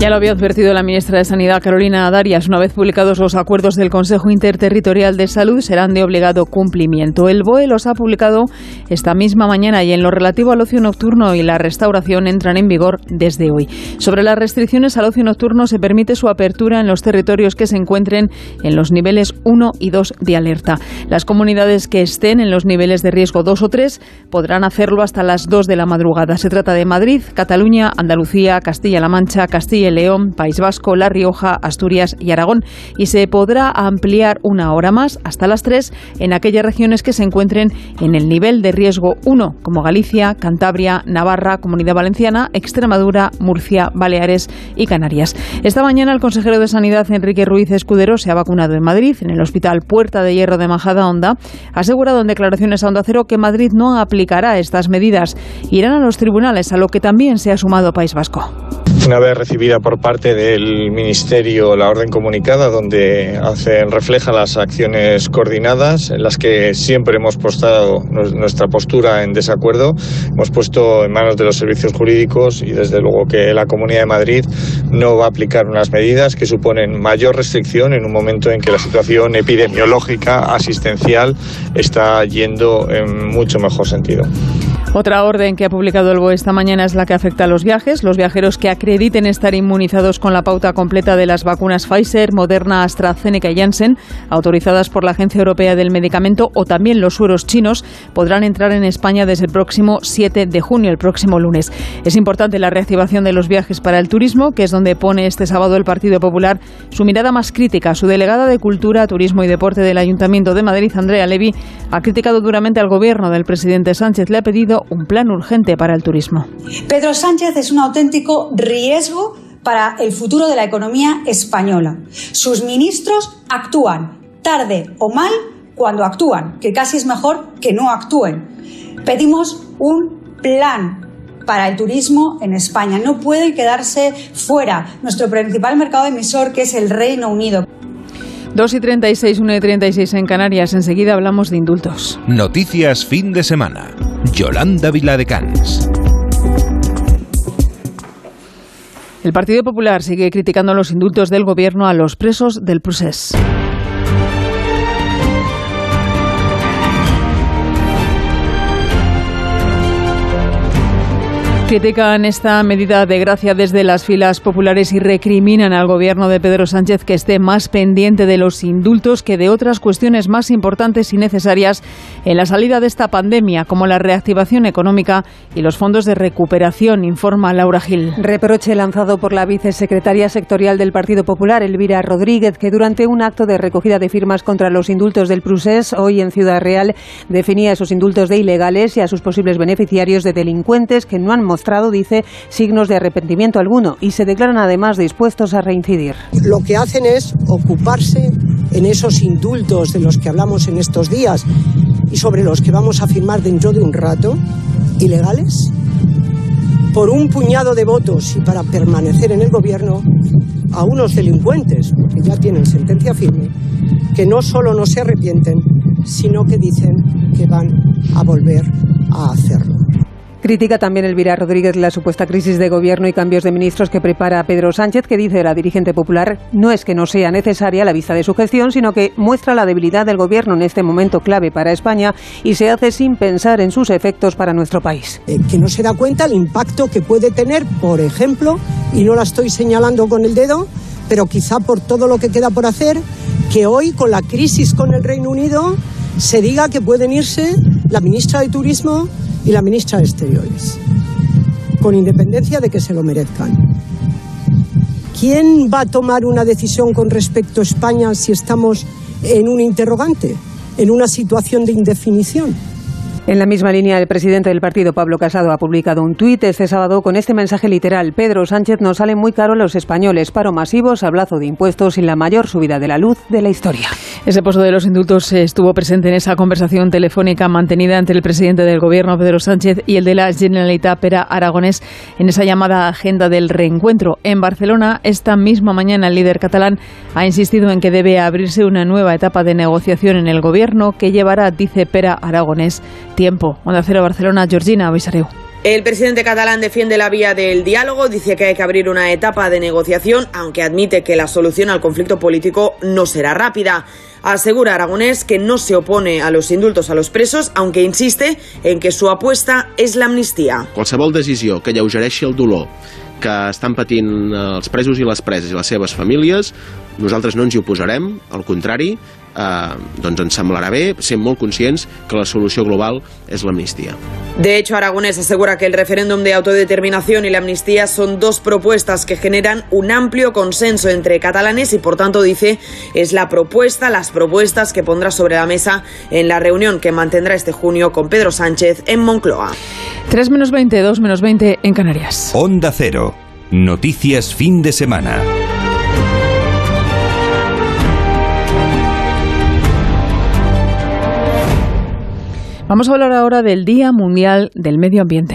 Speaker 1: Ya lo había advertido la ministra de Sanidad, Carolina Darias. Una vez publicados los acuerdos del Consejo Interterritorial de Salud, serán de obligado cumplimiento. El BOE los ha publicado esta misma mañana y en lo relativo al ocio nocturno y la restauración entran en vigor desde hoy. Sobre las restricciones al ocio nocturno, se permite su apertura en los territorios que se encuentren en los niveles 1 y 2 de alerta. Las comunidades que estén en los niveles de riesgo 2 o 3 podrán hacerlo hasta las 2 de la madrugada. Se trata de Madrid, Cataluña, Andalucía, Castilla-La Mancha, Castilla y León, País Vasco, La Rioja, Asturias y Aragón, y se podrá ampliar una hora más hasta las 3 en aquellas regiones que se encuentren en el nivel de riesgo 1, como Galicia, Cantabria, Navarra, Comunidad Valenciana, Extremadura, Murcia, Baleares y Canarias. Esta mañana el consejero de Sanidad, Enrique Ruiz Escudero, se ha vacunado en Madrid, en el Hospital Puerta de Hierro de Majadahonda. Ha asegurado en declaraciones a Onda Cero que Madrid no aplicará estas medidas. Irán a los tribunales, a lo que también se ha sumado País Vasco.
Speaker 9: Una vez recibida por parte del Ministerio la orden comunicada, donde refleja las acciones coordinadas, en las que siempre hemos postado nuestra postura en desacuerdo, hemos puesto en manos de los servicios jurídicos y desde luego que la Comunidad de Madrid no va a aplicar unas medidas que suponen mayor restricción en un momento en que la situación epidemiológica, asistencial, está yendo en mucho mejor sentido.
Speaker 1: Otra orden que ha publicado el BOE esta mañana es la que afecta a los viajes. Los viajeros que acrediten estar inmunizados con la pauta completa de las vacunas Pfizer, Moderna, AstraZeneca y Janssen, autorizadas por la Agencia Europea del Medicamento, o también los sueros chinos, podrán entrar en España desde el próximo 7 de junio, el próximo lunes. Es importante la reactivación de los viajes para el turismo, que es donde pone este sábado el Partido Popular su mirada más crítica. Su delegada de Cultura, Turismo y Deporte del Ayuntamiento de Madrid, Andrea Levy, ha criticado duramente al gobierno del presidente Sánchez. Le ha pedido un plan urgente para el turismo.
Speaker 10: Pedro Sánchez es un auténtico riesgo para el futuro de la economía española. Sus ministros actúan tarde o mal cuando actúan, que casi es mejor que no actúen. Pedimos un plan para el turismo en España. No pueden quedarse fuera nuestro principal mercado emisor, que es el Reino Unido.
Speaker 1: 2:36, 1:36 en Canarias. Enseguida hablamos de indultos.
Speaker 2: Noticias fin de semana. Yolanda Viladecans.
Speaker 1: El Partido Popular sigue criticando los indultos del gobierno a los presos del Procés. Critican esta medida de gracia desde las filas populares y recriminan al gobierno de Pedro Sánchez que esté más pendiente de los indultos que de otras cuestiones más importantes y necesarias en la salida de esta pandemia, como la reactivación económica y los fondos de recuperación, informa Laura Gil.
Speaker 7: Reproche lanzado por la vicesecretaria sectorial del Partido Popular, Elvira Rodríguez, que durante un acto de recogida de firmas contra los indultos del Procés, hoy en Ciudad Real, definía esos indultos de ilegales y a sus posibles beneficiarios de delincuentes que no han mostrado, dice, signos de arrepentimiento alguno y se declaran además dispuestos a reincidir.
Speaker 11: Lo que hacen es ocuparse en esos indultos de los que hablamos en estos días y sobre los que vamos a firmar dentro de un rato, ilegales, por un puñado de votos y para permanecer en el gobierno, a unos delincuentes, porque ya tienen sentencia firme, que no solo no se arrepienten, sino que dicen que van a volver a hacerlo.
Speaker 7: Critica también Elvira Rodríguez la supuesta crisis de gobierno y cambios de ministros que prepara Pedro Sánchez, que dice la dirigente popular no es que no sea necesaria a la vista de su gestión, sino que muestra la debilidad del gobierno en este momento clave para España y se hace sin pensar en sus efectos para nuestro país.
Speaker 11: Que no se da cuenta el impacto que puede tener, por ejemplo, y no la estoy señalando con el dedo, pero quizá por todo lo que queda por hacer, que hoy con la crisis con el Reino Unido se diga que pueden irse la ministra de Turismo y la ministra de Exteriores, con independencia de que se lo merezcan. ¿Quién va a tomar una decisión con respecto a España si estamos en un interrogante, en una situación de indefinición?
Speaker 7: En la misma línea, el presidente del partido, Pablo Casado, ha publicado un tuit este sábado con este mensaje literal: Pedro Sánchez nos sale muy caro a los españoles, paro masivo, sablazo de impuestos y la mayor subida de la luz de la historia.
Speaker 1: Ese pozo de los indultos estuvo presente en esa conversación telefónica mantenida entre el presidente del gobierno, Pedro Sánchez, y el de la Generalitat, Pere Aragonés, en esa llamada agenda del reencuentro. En Barcelona, esta misma mañana, el líder catalán ha insistido en que debe abrirse una nueva etapa de negociación en el gobierno que llevará, dice Pere Aragonés, tiempo. Onda Cero Barcelona, Georgina Abisareu.
Speaker 12: El presidente catalán defiende la vía del diálogo, dice que hay que abrir una etapa de negociación, aunque admite que la solución al conflicto político no será rápida. Asegura Aragonès que no se opone a los indultos a los presos, aunque insiste en que su apuesta es la amnistía.
Speaker 13: Qualsevol decisió que alleugereixi el dolor que estan patint els presos i les preses i les seves famílies, nosaltres no ens hi oposarem, al contrari, doncs ens semblarà bé, sent molt conscients que la solució global és l'amnistia.
Speaker 12: De hecho, Aragonès asegura que el referéndum de autodeterminación y la amnistía son dos propuestas que generan un amplio consenso entre catalanes y, por tanto, dice, es las propuestas que pondrá sobre la mesa en la reunión que mantendrá este junio con Pedro Sánchez en Moncloa.
Speaker 1: 3 menos 20, 2 menos 20 en Canarias.
Speaker 2: Onda Cero. Noticias fin de semana.
Speaker 1: Vamos a hablar ahora del Día Mundial del Medio Ambiente.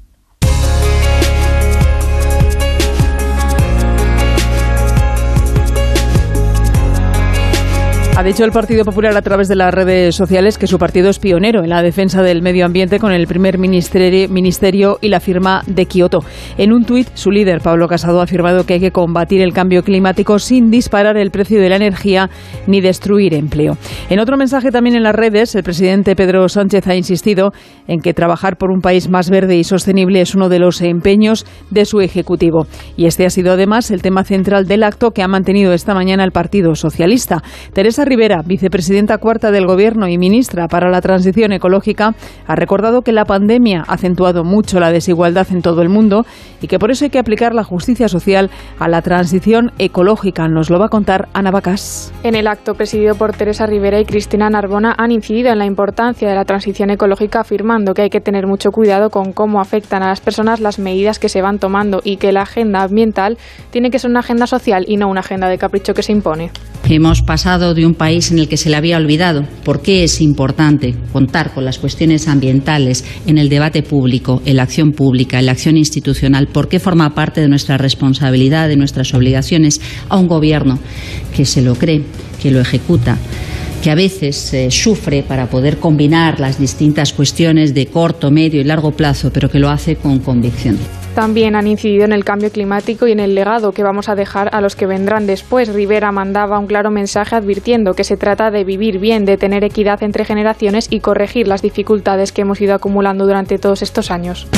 Speaker 1: Ha dicho el Partido Popular a través de las redes sociales que su partido es pionero en la defensa del medio ambiente con el primer ministerio y la firma de Kioto. En un tuit, su líder, Pablo Casado, ha afirmado que hay que combatir el cambio climático sin disparar el precio de la energía ni destruir empleo. En otro mensaje también en las redes, el presidente Pedro Sánchez ha insistido en que trabajar por un país más verde y sostenible es uno de los empeños de su Ejecutivo. Y este ha sido además el tema central del acto que ha mantenido esta mañana el Partido Socialista. Teresa Rivera, vicepresidenta cuarta del Gobierno y ministra para la Transición Ecológica, ha recordado que la pandemia ha acentuado mucho la desigualdad en todo el mundo y que por eso hay que aplicar la justicia social a la transición ecológica. Nos lo va a contar Ana Bacás.
Speaker 14: En el acto presidido por Teresa Rivera y Cristina Narbona han incidido en la importancia de la transición ecológica, afirmando que hay que tener mucho cuidado con cómo afectan a las personas las medidas que se van tomando y que la agenda ambiental tiene que ser una agenda social y no una agenda de capricho que se impone.
Speaker 16: Hemos pasado de un país en el que se le había olvidado por qué es importante contar con las cuestiones ambientales en el debate público, en la acción pública, en la acción institucional, por qué forma parte de nuestra responsabilidad, de nuestras obligaciones, a un gobierno que se lo cree, que lo ejecuta, que a veces sufre para poder combinar las distintas cuestiones de corto, medio y largo plazo, pero que lo hace con convicción.
Speaker 14: También han incidido en el cambio climático y en el legado que vamos a dejar a los que vendrán después. Rivera mandaba un claro mensaje advirtiendo que se trata de vivir bien, de tener equidad entre generaciones y corregir las dificultades que hemos ido acumulando durante todos estos años.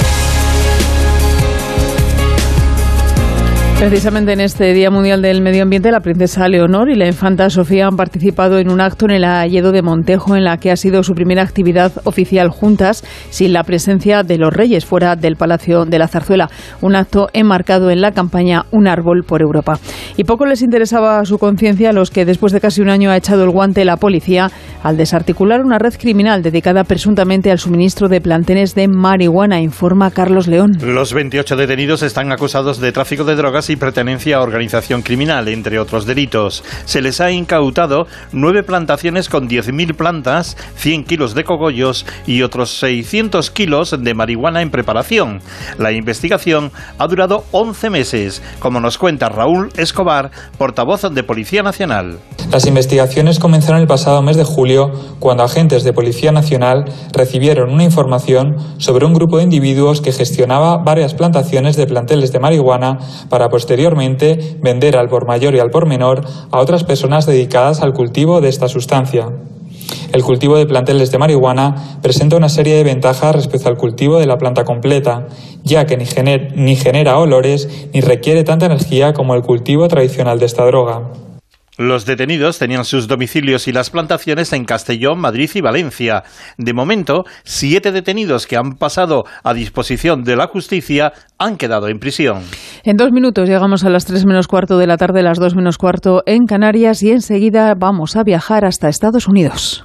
Speaker 1: Precisamente en este Día Mundial del Medio Ambiente, la princesa Leonor y la infanta Sofía han participado en un acto en el Hayedo de Montejo, en la que ha sido su primera actividad oficial juntas, sin la presencia de los reyes, fuera del Palacio de la Zarzuela. Un acto enmarcado en la campaña Un árbol por Europa. Y poco les interesaba su conciencia a los que después de casi un año ha echado el guante la policía al desarticular una red criminal dedicada presuntamente al suministro de plantones de marihuana, informa Carlos León.
Speaker 15: Los 28 detenidos están acusados de tráfico de drogas y pertenencia a organización criminal, entre otros delitos. Se les ha incautado 9 plantaciones con 10.000 plantas, 100 kilos de cogollos y otros 600 kilos de marihuana en preparación. La investigación ha durado 11 meses, como nos cuenta Raúl Escobar, portavoz de Policía Nacional.
Speaker 17: Las investigaciones comenzaron el pasado mes de julio, cuando agentes de Policía Nacional recibieron una información sobre un grupo de individuos que gestionaba varias plantaciones de planteles de marihuana para posteriormente vender al por mayor y al por menor a otras personas dedicadas al cultivo de esta sustancia. El cultivo de planteles de marihuana presenta una serie de ventajas respecto al cultivo de la planta completa, ya que ni genera olores ni requiere tanta energía como el cultivo tradicional de esta droga.
Speaker 15: Los detenidos tenían sus domicilios y las plantaciones en Castellón, Madrid y Valencia. De momento, 7 detenidos que han pasado a disposición de la justicia han quedado en prisión.
Speaker 1: En 2 minutos llegamos a las 3 menos cuarto de la tarde, las 2 menos cuarto en Canarias, y enseguida vamos a viajar hasta Estados Unidos.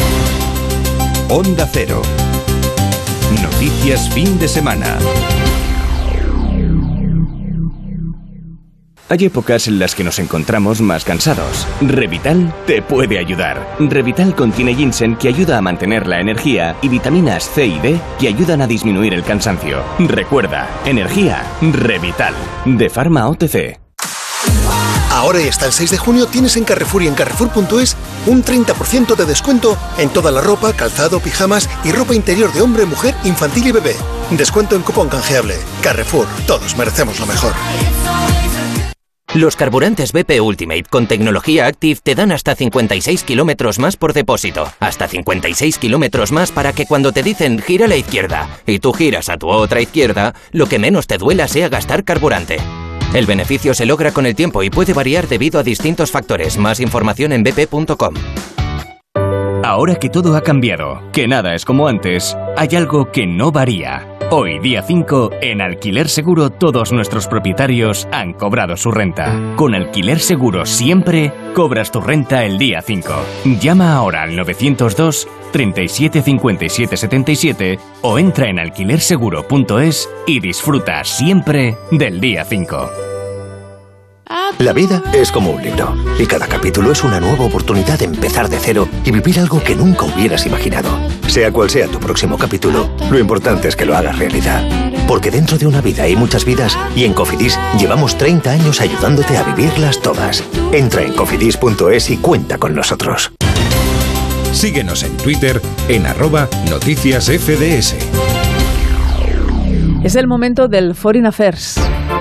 Speaker 2: Onda Cero. Noticias fin de semana.
Speaker 18: Hay épocas en las que nos encontramos más cansados. Revital te puede ayudar. Revital contiene ginseng, que ayuda a mantener la energía, y vitaminas C y D, que ayudan a disminuir el cansancio. Recuerda, energía, Revital, de Pharma OTC.
Speaker 19: Ahora y hasta el 6 de junio tienes en Carrefour y en Carrefour.es un 30% de descuento en toda la ropa, calzado, pijamas y ropa interior de hombre, mujer, infantil y bebé. Descuento en cupón canjeable. Carrefour, todos merecemos lo mejor.
Speaker 20: Los carburantes BP Ultimate con tecnología Active te dan hasta 56 kilómetros más por depósito. Hasta 56 kilómetros más para que cuando te dicen gira a la izquierda y tú giras a tu otra izquierda, lo que menos te duela sea gastar carburante. El beneficio se logra con el tiempo y puede variar debido a distintos factores. Más información en bp.com.
Speaker 18: Ahora que todo ha cambiado, que nada es como antes, hay algo que no varía. Hoy, día 5, en Alquiler Seguro todos nuestros propietarios han cobrado su renta. Con Alquiler Seguro siempre cobras tu renta el día 5. Llama ahora al 902 37 57 77 o entra en alquilerseguro.es y disfruta siempre del día 5.
Speaker 21: La vida es como un libro y cada capítulo es una nueva oportunidad de empezar de cero y vivir algo que nunca hubieras imaginado. Sea cual sea tu próximo capítulo, lo importante es que lo hagas realidad. Porque dentro de una vida hay muchas vidas y en Cofidis llevamos 30 años ayudándote a vivirlas todas. Entra en cofidis.es y cuenta con nosotros.
Speaker 2: Síguenos en Twitter en @noticiasfds.
Speaker 1: Es el momento del Foreign Affairs.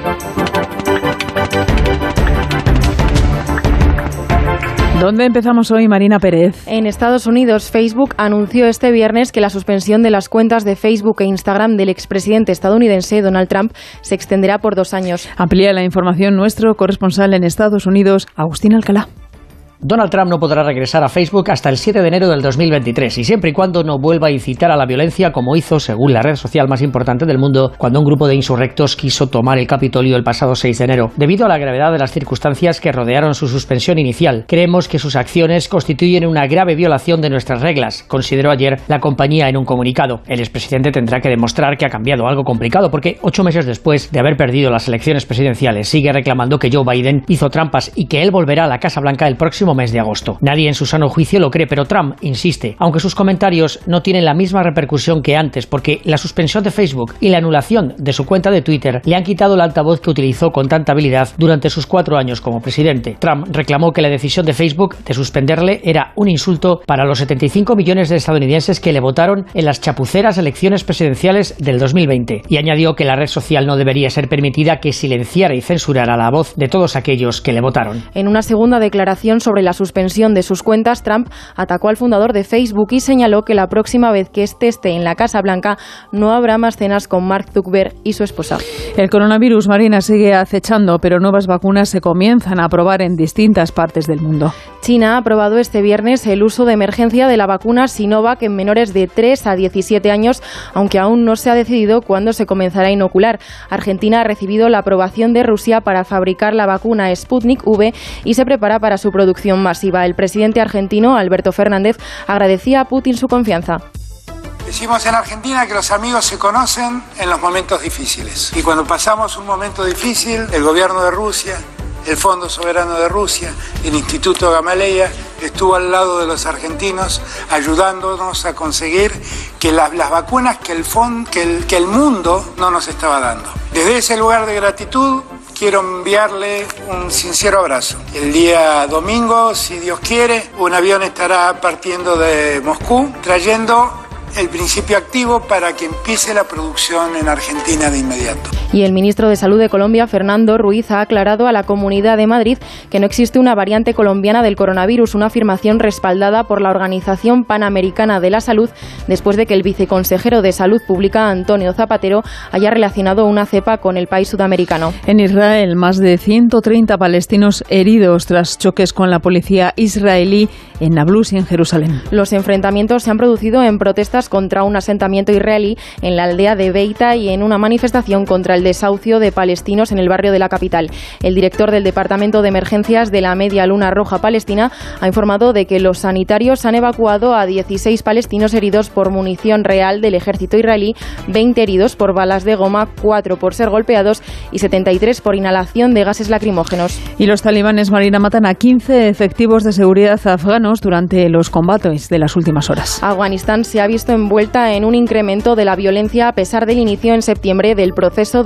Speaker 1: ¿Dónde empezamos hoy, Marina Pérez?
Speaker 14: En Estados Unidos, Facebook anunció este viernes que la suspensión de las cuentas de Facebook e Instagram del expresidente estadounidense Donald Trump se extenderá por 2 años.
Speaker 1: Amplía la información nuestro corresponsal en Estados Unidos, Agustín Alcalá.
Speaker 22: Donald Trump no podrá regresar a Facebook hasta el 7 de enero del 2023 y siempre y cuando no vuelva a incitar a la violencia como hizo, según la red social más importante del mundo, cuando un grupo de insurrectos quiso tomar el Capitolio el pasado 6 de enero. Debido a la gravedad de las circunstancias que rodearon su suspensión inicial, creemos que sus acciones constituyen una grave violación de nuestras reglas, consideró ayer la compañía en un comunicado. El expresidente tendrá que demostrar que ha cambiado, algo complicado porque 8 meses después de haber perdido las elecciones presidenciales sigue reclamando que Joe Biden hizo trampas y que él volverá a la Casa Blanca el próximo mes de agosto. Nadie en su sano juicio lo cree, pero Trump insiste, aunque sus comentarios no tienen la misma repercusión que antes, porque la suspensión de Facebook y la anulación de su cuenta de Twitter le han quitado el altavoz que utilizó con tanta habilidad durante sus 4 años como presidente. Trump reclamó que la decisión de Facebook de suspenderle era un insulto para los 75 millones de estadounidenses que le votaron en las chapuceras elecciones presidenciales del 2020 y añadió que la red social no debería ser permitida que silenciara y censurara la voz de todos aquellos que le votaron.
Speaker 14: En una segunda declaración sobre la suspensión de sus cuentas, Trump atacó al fundador de Facebook y señaló que la próxima vez que esté en la Casa Blanca no habrá más cenas con Mark Zuckerberg y su esposa.
Speaker 1: El coronavirus, Marina, sigue acechando, pero nuevas vacunas se comienzan a aprobar en distintas partes del mundo.
Speaker 14: China ha aprobado este viernes el uso de emergencia de la vacuna Sinovac en menores de 3 a 17 años, aunque aún no se ha decidido cuándo se comenzará a inocular. Argentina ha recibido la aprobación de Rusia para fabricar la vacuna Sputnik V y se prepara para su producción masiva. El presidente argentino, Alberto Fernández, agradecía a Putin su confianza.
Speaker 23: Decimos en Argentina que los amigos se conocen en los momentos difíciles. Y cuando pasamos un momento difícil, el gobierno de Rusia, el Fondo Soberano de Rusia, el Instituto Gamaleya estuvo al lado de los argentinos ayudándonos a conseguir que las vacunas que el mundo no nos estaba dando. Desde ese lugar de gratitud quiero enviarle un sincero abrazo. El día domingo, si Dios quiere, un avión estará partiendo de Moscú trayendo el principio activo para que empiece la producción en Argentina de inmediato.
Speaker 14: Y el ministro de Salud de Colombia, Fernando Ruiz, ha aclarado a la Comunidad de Madrid que no existe una variante colombiana del coronavirus, una afirmación respaldada por la Organización Panamericana de la Salud, después de que el viceconsejero de Salud Pública, Antonio Zapatero, haya relacionado una cepa con el país sudamericano.
Speaker 1: En Israel, más de 130 palestinos heridos tras choques con la policía israelí en Nablus y en Jerusalén.
Speaker 14: Los enfrentamientos se han producido en protestas contra un asentamiento israelí en la aldea de Beita y en una manifestación contra el desahucio de palestinos en el barrio de la capital. El director del Departamento de Emergencias de la Media Luna Roja Palestina ha informado de que los sanitarios han evacuado a 16 palestinos heridos por munición real del ejército israelí, 20 heridos por balas de goma, 4 por ser golpeados y 73 por inhalación de gases lacrimógenos.
Speaker 1: Y los talibanes, Marina, matan a 15 efectivos de seguridad afganos durante los combates de las últimas horas.
Speaker 14: Afganistán se ha visto envuelta en un incremento de la violencia a pesar del inicio en septiembre del proceso de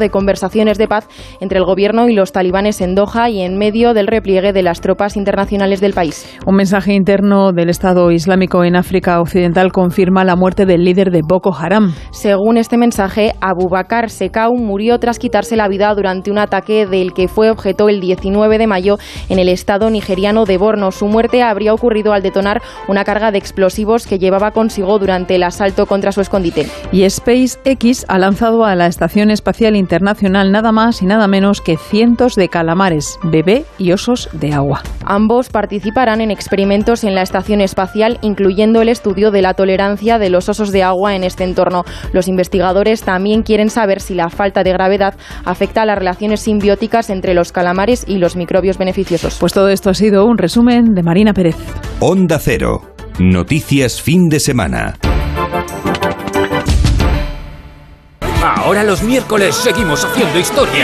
Speaker 3: de conversaciones de paz entre el gobierno y los talibanes en Doha y en medio del repliegue de las tropas internacionales del país.
Speaker 1: Un mensaje interno del Estado Islámico en África Occidental confirma la muerte del líder de Boko Haram.
Speaker 3: Según este mensaje, Abu Bakr Sekau murió tras quitarse la vida durante un ataque del que fue objeto el 19 de mayo en el estado nigeriano de Borno. Su muerte habría ocurrido al detonar una carga de explosivos que llevaba consigo durante el asalto contra su escondite.
Speaker 1: Y SpaceX ha lanzado a la Estación Espacial Internacional nada más y nada menos que cientos de calamares, bebé y osos de agua.
Speaker 3: Ambos participarán en experimentos en la estación espacial, incluyendo el estudio de la tolerancia de los osos de agua en este entorno. Los investigadores también quieren saber si la falta de gravedad afecta a las relaciones simbióticas entre los calamares y los microbios beneficiosos.
Speaker 1: Pues todo esto ha sido un resumen de Marina Pérez.
Speaker 2: Onda Cero. Noticias fin de semana.
Speaker 4: Ahora los miércoles seguimos haciendo historia.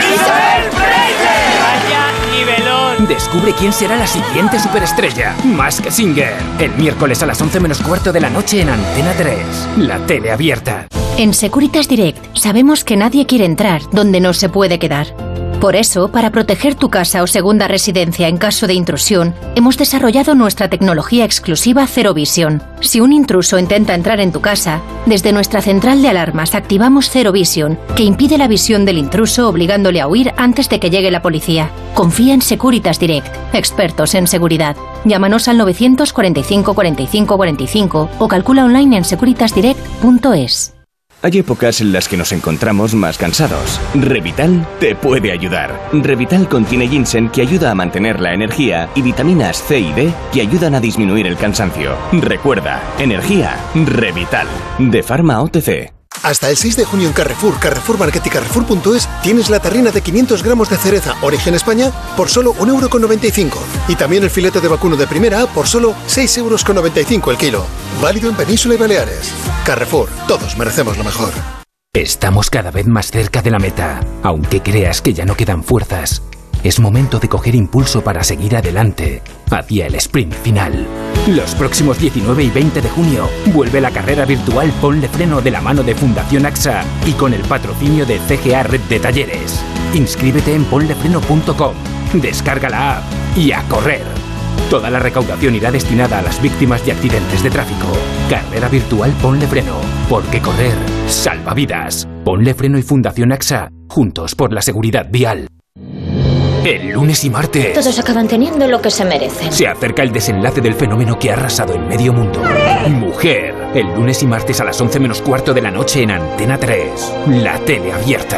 Speaker 6: ¡Vaya nivelón!
Speaker 4: Descubre quién será la siguiente superestrella. Masked Singer. El miércoles a las 11 menos cuarto de la noche en Antena 3. La tele abierta.
Speaker 8: En Securitas Direct sabemos que nadie quiere entrar donde no se puede quedar. Por eso, para proteger tu casa o segunda residencia en caso de intrusión, hemos desarrollado nuestra tecnología exclusiva Zero Vision. Si un intruso intenta entrar en tu casa, desde nuestra central de alarmas activamos Zero Vision, que impide la visión del intruso obligándole a huir antes de que llegue la policía. Confía en Securitas Direct, expertos en seguridad. Llámanos al 945 45 45 o calcula online en securitasdirect.es.
Speaker 18: Hay épocas en las que nos encontramos más cansados. Revital te puede ayudar. Revital contiene ginseng que ayuda a mantener la energía y vitaminas C y D que ayudan a disminuir el cansancio. Recuerda, energía, Revital, de Pharma OTC.
Speaker 19: Hasta el 6 de junio en Carrefour, Carrefour Market y Carrefour.es tienes la tarrina de 500 gramos de cereza Origen España por solo 1,95 €. Y también el filete de vacuno de primera A por solo 6,95 € el kilo. Válido en Península y Baleares. Carrefour, todos merecemos lo mejor.
Speaker 4: Estamos cada vez más cerca de la meta. Aunque creas que ya no quedan fuerzas, es momento de coger impulso para seguir adelante hacia el sprint final. Los próximos 19 y 20 de junio vuelve la carrera virtual Ponle Freno de la mano de Fundación AXA y con el patrocinio de CGA Red de Talleres. Inscríbete en ponlefreno.com, descarga la app y a correr. Toda la recaudación irá destinada a las víctimas de accidentes de tráfico. Carrera virtual Ponle Freno, porque correr salva vidas. Ponle Freno y Fundación AXA, juntos por la seguridad vial. El lunes y martes
Speaker 8: Todos acaban teniendo lo que se merecen.
Speaker 4: se acerca el desenlace del fenómeno que ha arrasado el medio mundo. Mujer. El lunes y martes a las 11 menos cuarto de la noche en Antena 3. La tele abierta.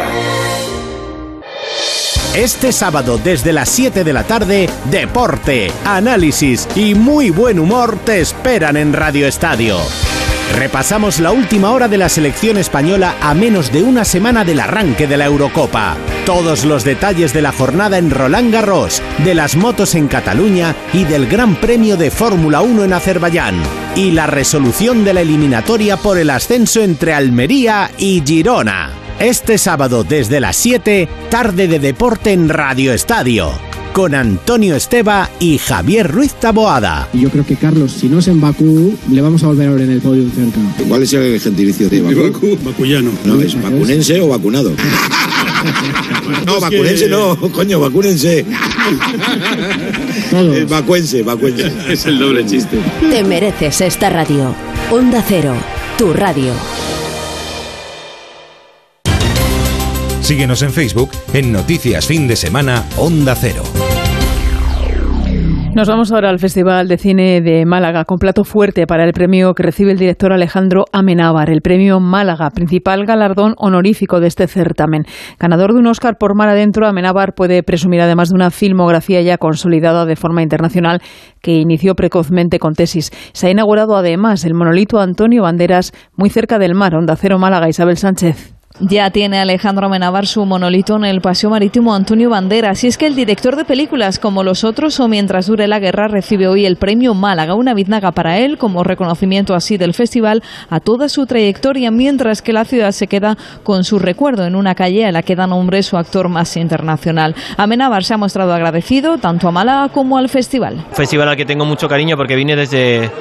Speaker 24: Este sábado desde las 7 de la tarde, deporte, análisis y muy buen humor te esperan en Radio Estadio. Repasamos la última hora de la selección española a menos de una semana del arranque de la Eurocopa. Todos los detalles de la jornada en Roland Garros, de las motos en Cataluña y del Gran Premio de Fórmula 1 en Azerbaiyán. Y la resolución de la eliminatoria por el ascenso entre Almería y Girona. Este sábado desde las 7, tarde de deporte en Radio Estadio. Con Antonio Esteba y Javier Ruiz Taboada.
Speaker 26: Yo creo que Carlos, si no es en Bakú, le vamos a volver a ver en el podio cerca.
Speaker 27: ¿Cuál es el gentilicio de Bakú?
Speaker 26: Bakuyano.
Speaker 27: No, ¿es vacunense o vacunado? No, vacunense no, coño, vacúnense. Vacuense.
Speaker 26: Es el doble chiste.
Speaker 8: Te mereces esta radio. Onda Cero, tu radio.
Speaker 2: Síguenos en Facebook en Noticias Fin de Semana Onda Cero.
Speaker 1: Nos vamos ahora al Festival de Cine de Málaga con plato fuerte para el premio que recibe el director Alejandro Amenábar, el premio Málaga, principal galardón honorífico de este certamen. Ganador de un Oscar por Mar Adentro, Amenábar puede presumir además de una filmografía ya consolidada de forma internacional que inició precozmente con Tesis. Se ha inaugurado además el monolito Antonio Banderas muy cerca del mar. Onda Cero Málaga, Isabel Sánchez.
Speaker 28: Ya tiene Alejandro Amenábar su monolito en el Paseo Marítimo Antonio Banderas. Y es que el director de películas como Los Otros o Mientras dure la guerra recibe hoy el premio Málaga, una biznaga para él como reconocimiento así del festival a toda su trayectoria, mientras que la ciudad se queda con su recuerdo en una calle a la que da nombre su actor más internacional. Amenábar se ha mostrado agradecido tanto a Málaga como al festival.
Speaker 29: Festival al que tengo mucho cariño porque vine desde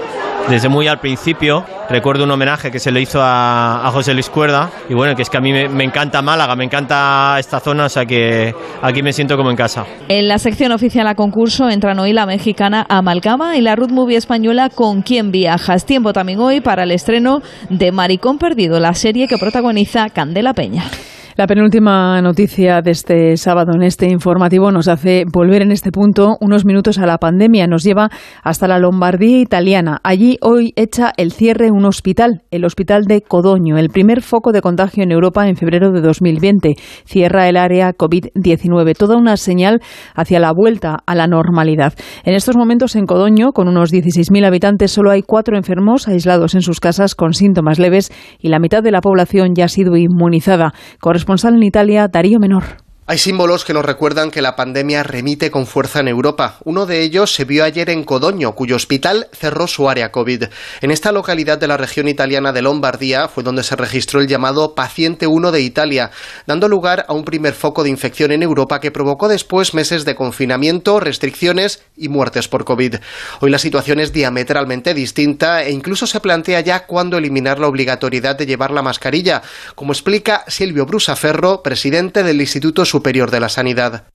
Speaker 5: desde muy al principio. Recuerdo un homenaje que se le hizo a José Luis Cuerda, y bueno, que es que a mí me encanta Málaga, me encanta esta zona, o sea que aquí me siento como en casa.
Speaker 28: En la sección oficial a concurso entran hoy la mexicana Amalgama y la road movie española Con quién viajas. Tiempo también hoy para el estreno de Maricón Perdido, la serie que protagoniza Candela Peña.
Speaker 1: La penúltima noticia de este sábado en este informativo nos hace volver en este punto unos minutos a la pandemia. Nos lleva hasta la Lombardía italiana. Allí hoy echa el cierre un hospital, el hospital de Codogno, el primer foco de contagio en Europa en febrero de 2020. Cierra el área COVID-19, toda una señal hacia la vuelta a la normalidad. En estos momentos en Codogno, con unos 16.000 habitantes, solo hay 4 enfermos aislados en sus casas con síntomas leves y la mitad de la población ya ha sido inmunizada. Corresponsal en Italia, Darío Menor.
Speaker 6: Hay símbolos que nos recuerdan que la pandemia remite con fuerza en Europa. Uno de ellos se vio ayer en Codogno, cuyo hospital cerró su área COVID. En esta localidad de la región italiana de Lombardía fue donde se registró el llamado Paciente 1 de Italia, dando lugar a un primer foco de infección en Europa que provocó después meses de confinamiento, restricciones y muertes por COVID. Hoy la situación es diametralmente distinta e incluso se plantea ya cuándo eliminar la obligatoriedad de llevar la mascarilla, como explica Silvio Brusaferro, presidente del Instituto Superior de la Sanidad.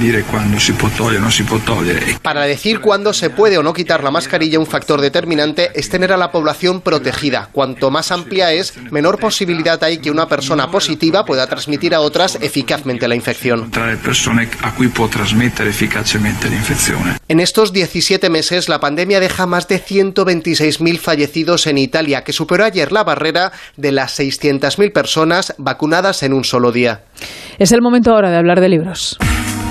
Speaker 6: Para decir cuándo se puede o no quitar la mascarilla, un factor determinante es tener a la población protegida. Cuanto más amplia es, menor posibilidad hay que una persona positiva pueda transmitir a otras eficazmente la infección. En estos 17 meses, la pandemia deja más de 126.000 fallecidos en Italia, que superó ayer la barrera de las 600.000 personas vacunadas en un solo día.
Speaker 1: Es el momento ahora de hablar de libros.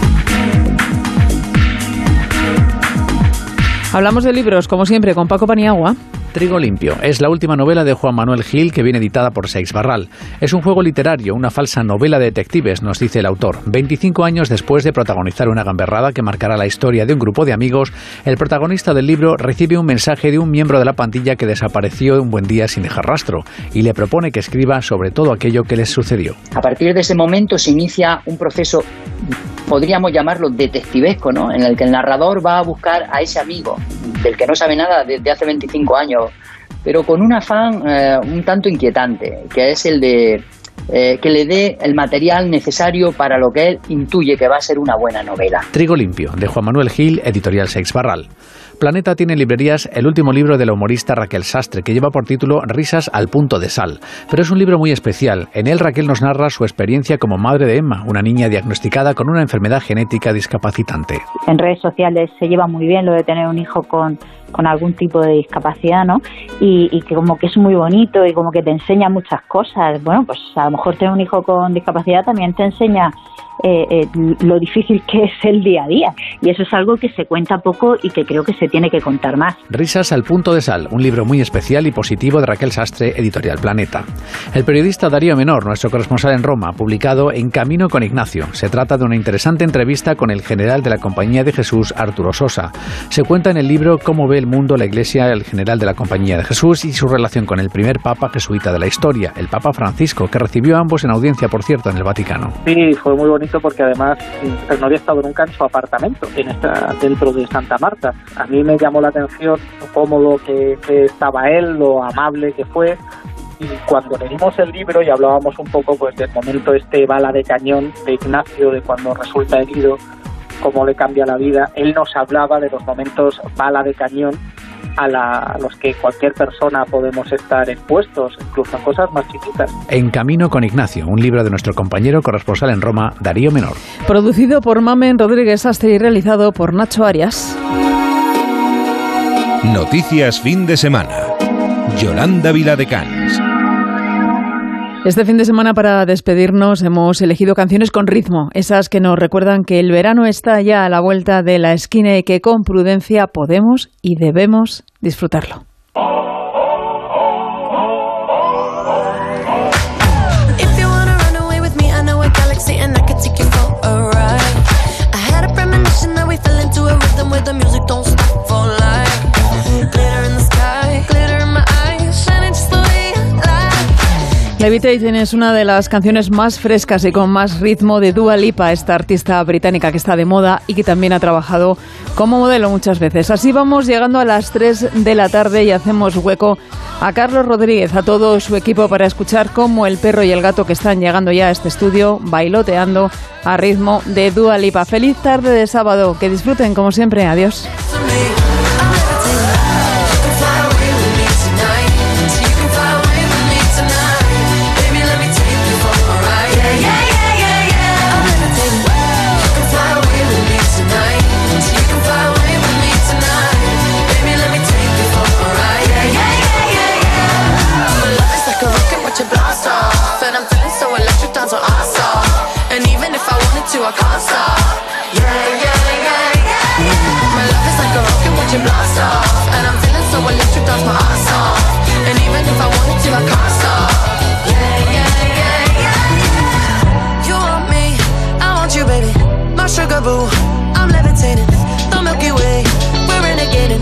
Speaker 1: Hablamos de libros, como siempre, con Paco Paniagua.
Speaker 7: Trigo limpio es la última novela de Juan Manuel Gil que viene editada por Seix Barral. Es un juego literario, una falsa novela de detectives, nos dice el autor. 25 años después de protagonizar una gamberrada que marcará la historia de un grupo de amigos, el protagonista del libro recibe un mensaje de un miembro de la pandilla que desapareció un buen día sin dejar rastro y le propone que escriba sobre todo aquello que les sucedió.
Speaker 9: A partir de ese momento se inicia un proceso, podríamos llamarlo detectivesco, ¿no? En el que el narrador va a buscar a ese amigo del que no sabe nada desde hace 25 años, pero con un afán un tanto inquietante, que es el de que le dé el material necesario para lo que él intuye que va a ser una buena novela.
Speaker 7: Trigo limpio, de Juan Manuel Gil, editorial Seix Barral. Planeta tiene en librerías el último libro de la humorista Raquel Sastre, que lleva por título Risas al punto de sal. Pero es un libro muy especial. En él Raquel nos narra su experiencia como madre de Emma, una niña diagnosticada con una enfermedad genética discapacitante.
Speaker 10: En redes sociales se lleva muy bien lo de tener un hijo con algún tipo de discapacidad, ¿no? Y que como que es muy bonito y como que te enseña muchas cosas. Bueno, pues a lo mejor tener un hijo con discapacidad también te enseña lo difícil que es el día a día, y eso es algo que se cuenta poco y que creo que se tiene que contar más.
Speaker 7: Risas al punto de sal, un libro muy especial y positivo de Raquel Sastre, editorial Planeta. El periodista Darío Menor, nuestro corresponsal en Roma, publicado En Camino con Ignacio. Se trata de una interesante entrevista con el general de la Compañía de Jesús, Arturo Sosa. Se cuenta en el libro cómo ve el mundo la Iglesia, el general de la Compañía de Jesús, y su relación con el primer papa jesuita de la historia, el Papa Francisco, que recibió a ambos en audiencia, por cierto, en el Vaticano.
Speaker 11: Sí, fue muy bonito porque además no había estado nunca en su apartamento, dentro de Santa Marta. A mí me llamó la atención lo cómodo que estaba él, lo amable que fue. Y cuando leímos el libro y hablábamos un poco pues del momento bala de cañón de Ignacio, de cuando resulta herido, cómo le cambia la vida, él nos hablaba de los momentos bala de cañón a los que cualquier persona podemos estar expuestos, incluso en cosas más chiquitas.
Speaker 7: En Camino con Ignacio, un libro de nuestro compañero corresponsal en Roma, Darío Menor.
Speaker 1: Producido por Mamen Rodríguez Astre y realizado por Nacho Arias.
Speaker 2: Noticias fin de semana. Yolanda Viladecans.
Speaker 1: Este fin de semana, para despedirnos, hemos elegido canciones con ritmo, esas que nos recuerdan que el verano está ya a la vuelta de la esquina y que con prudencia podemos y debemos disfrutarlo. La Levitating es una de las canciones más frescas y con más ritmo de Dua Lipa, esta artista británica que está de moda y que también ha trabajado como modelo muchas veces. Así vamos llegando a las 3 de la tarde y hacemos hueco a Carlos Rodríguez, a todo su equipo, para escuchar cómo el perro y el gato que están llegando ya a este estudio bailoteando a ritmo de Dua Lipa. Feliz tarde de sábado, que disfruten como siempre. Adiós.
Speaker 12: I can't stop. Yeah, yeah, yeah, yeah. My love is like a rocket watching blast off, and I'm feeling so electric, that's my ass off. And even if I wanted to, I can't stop. Yeah, yeah, yeah, yeah. You want me, I want you, baby. My sugar boo, I'm levitating. The Milky Way, we're renegading.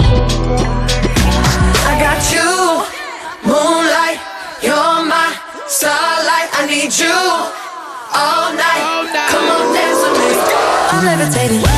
Speaker 12: I got you, moonlight. You're my starlight. I need you all night. Come on, dance with me. I'm levitating.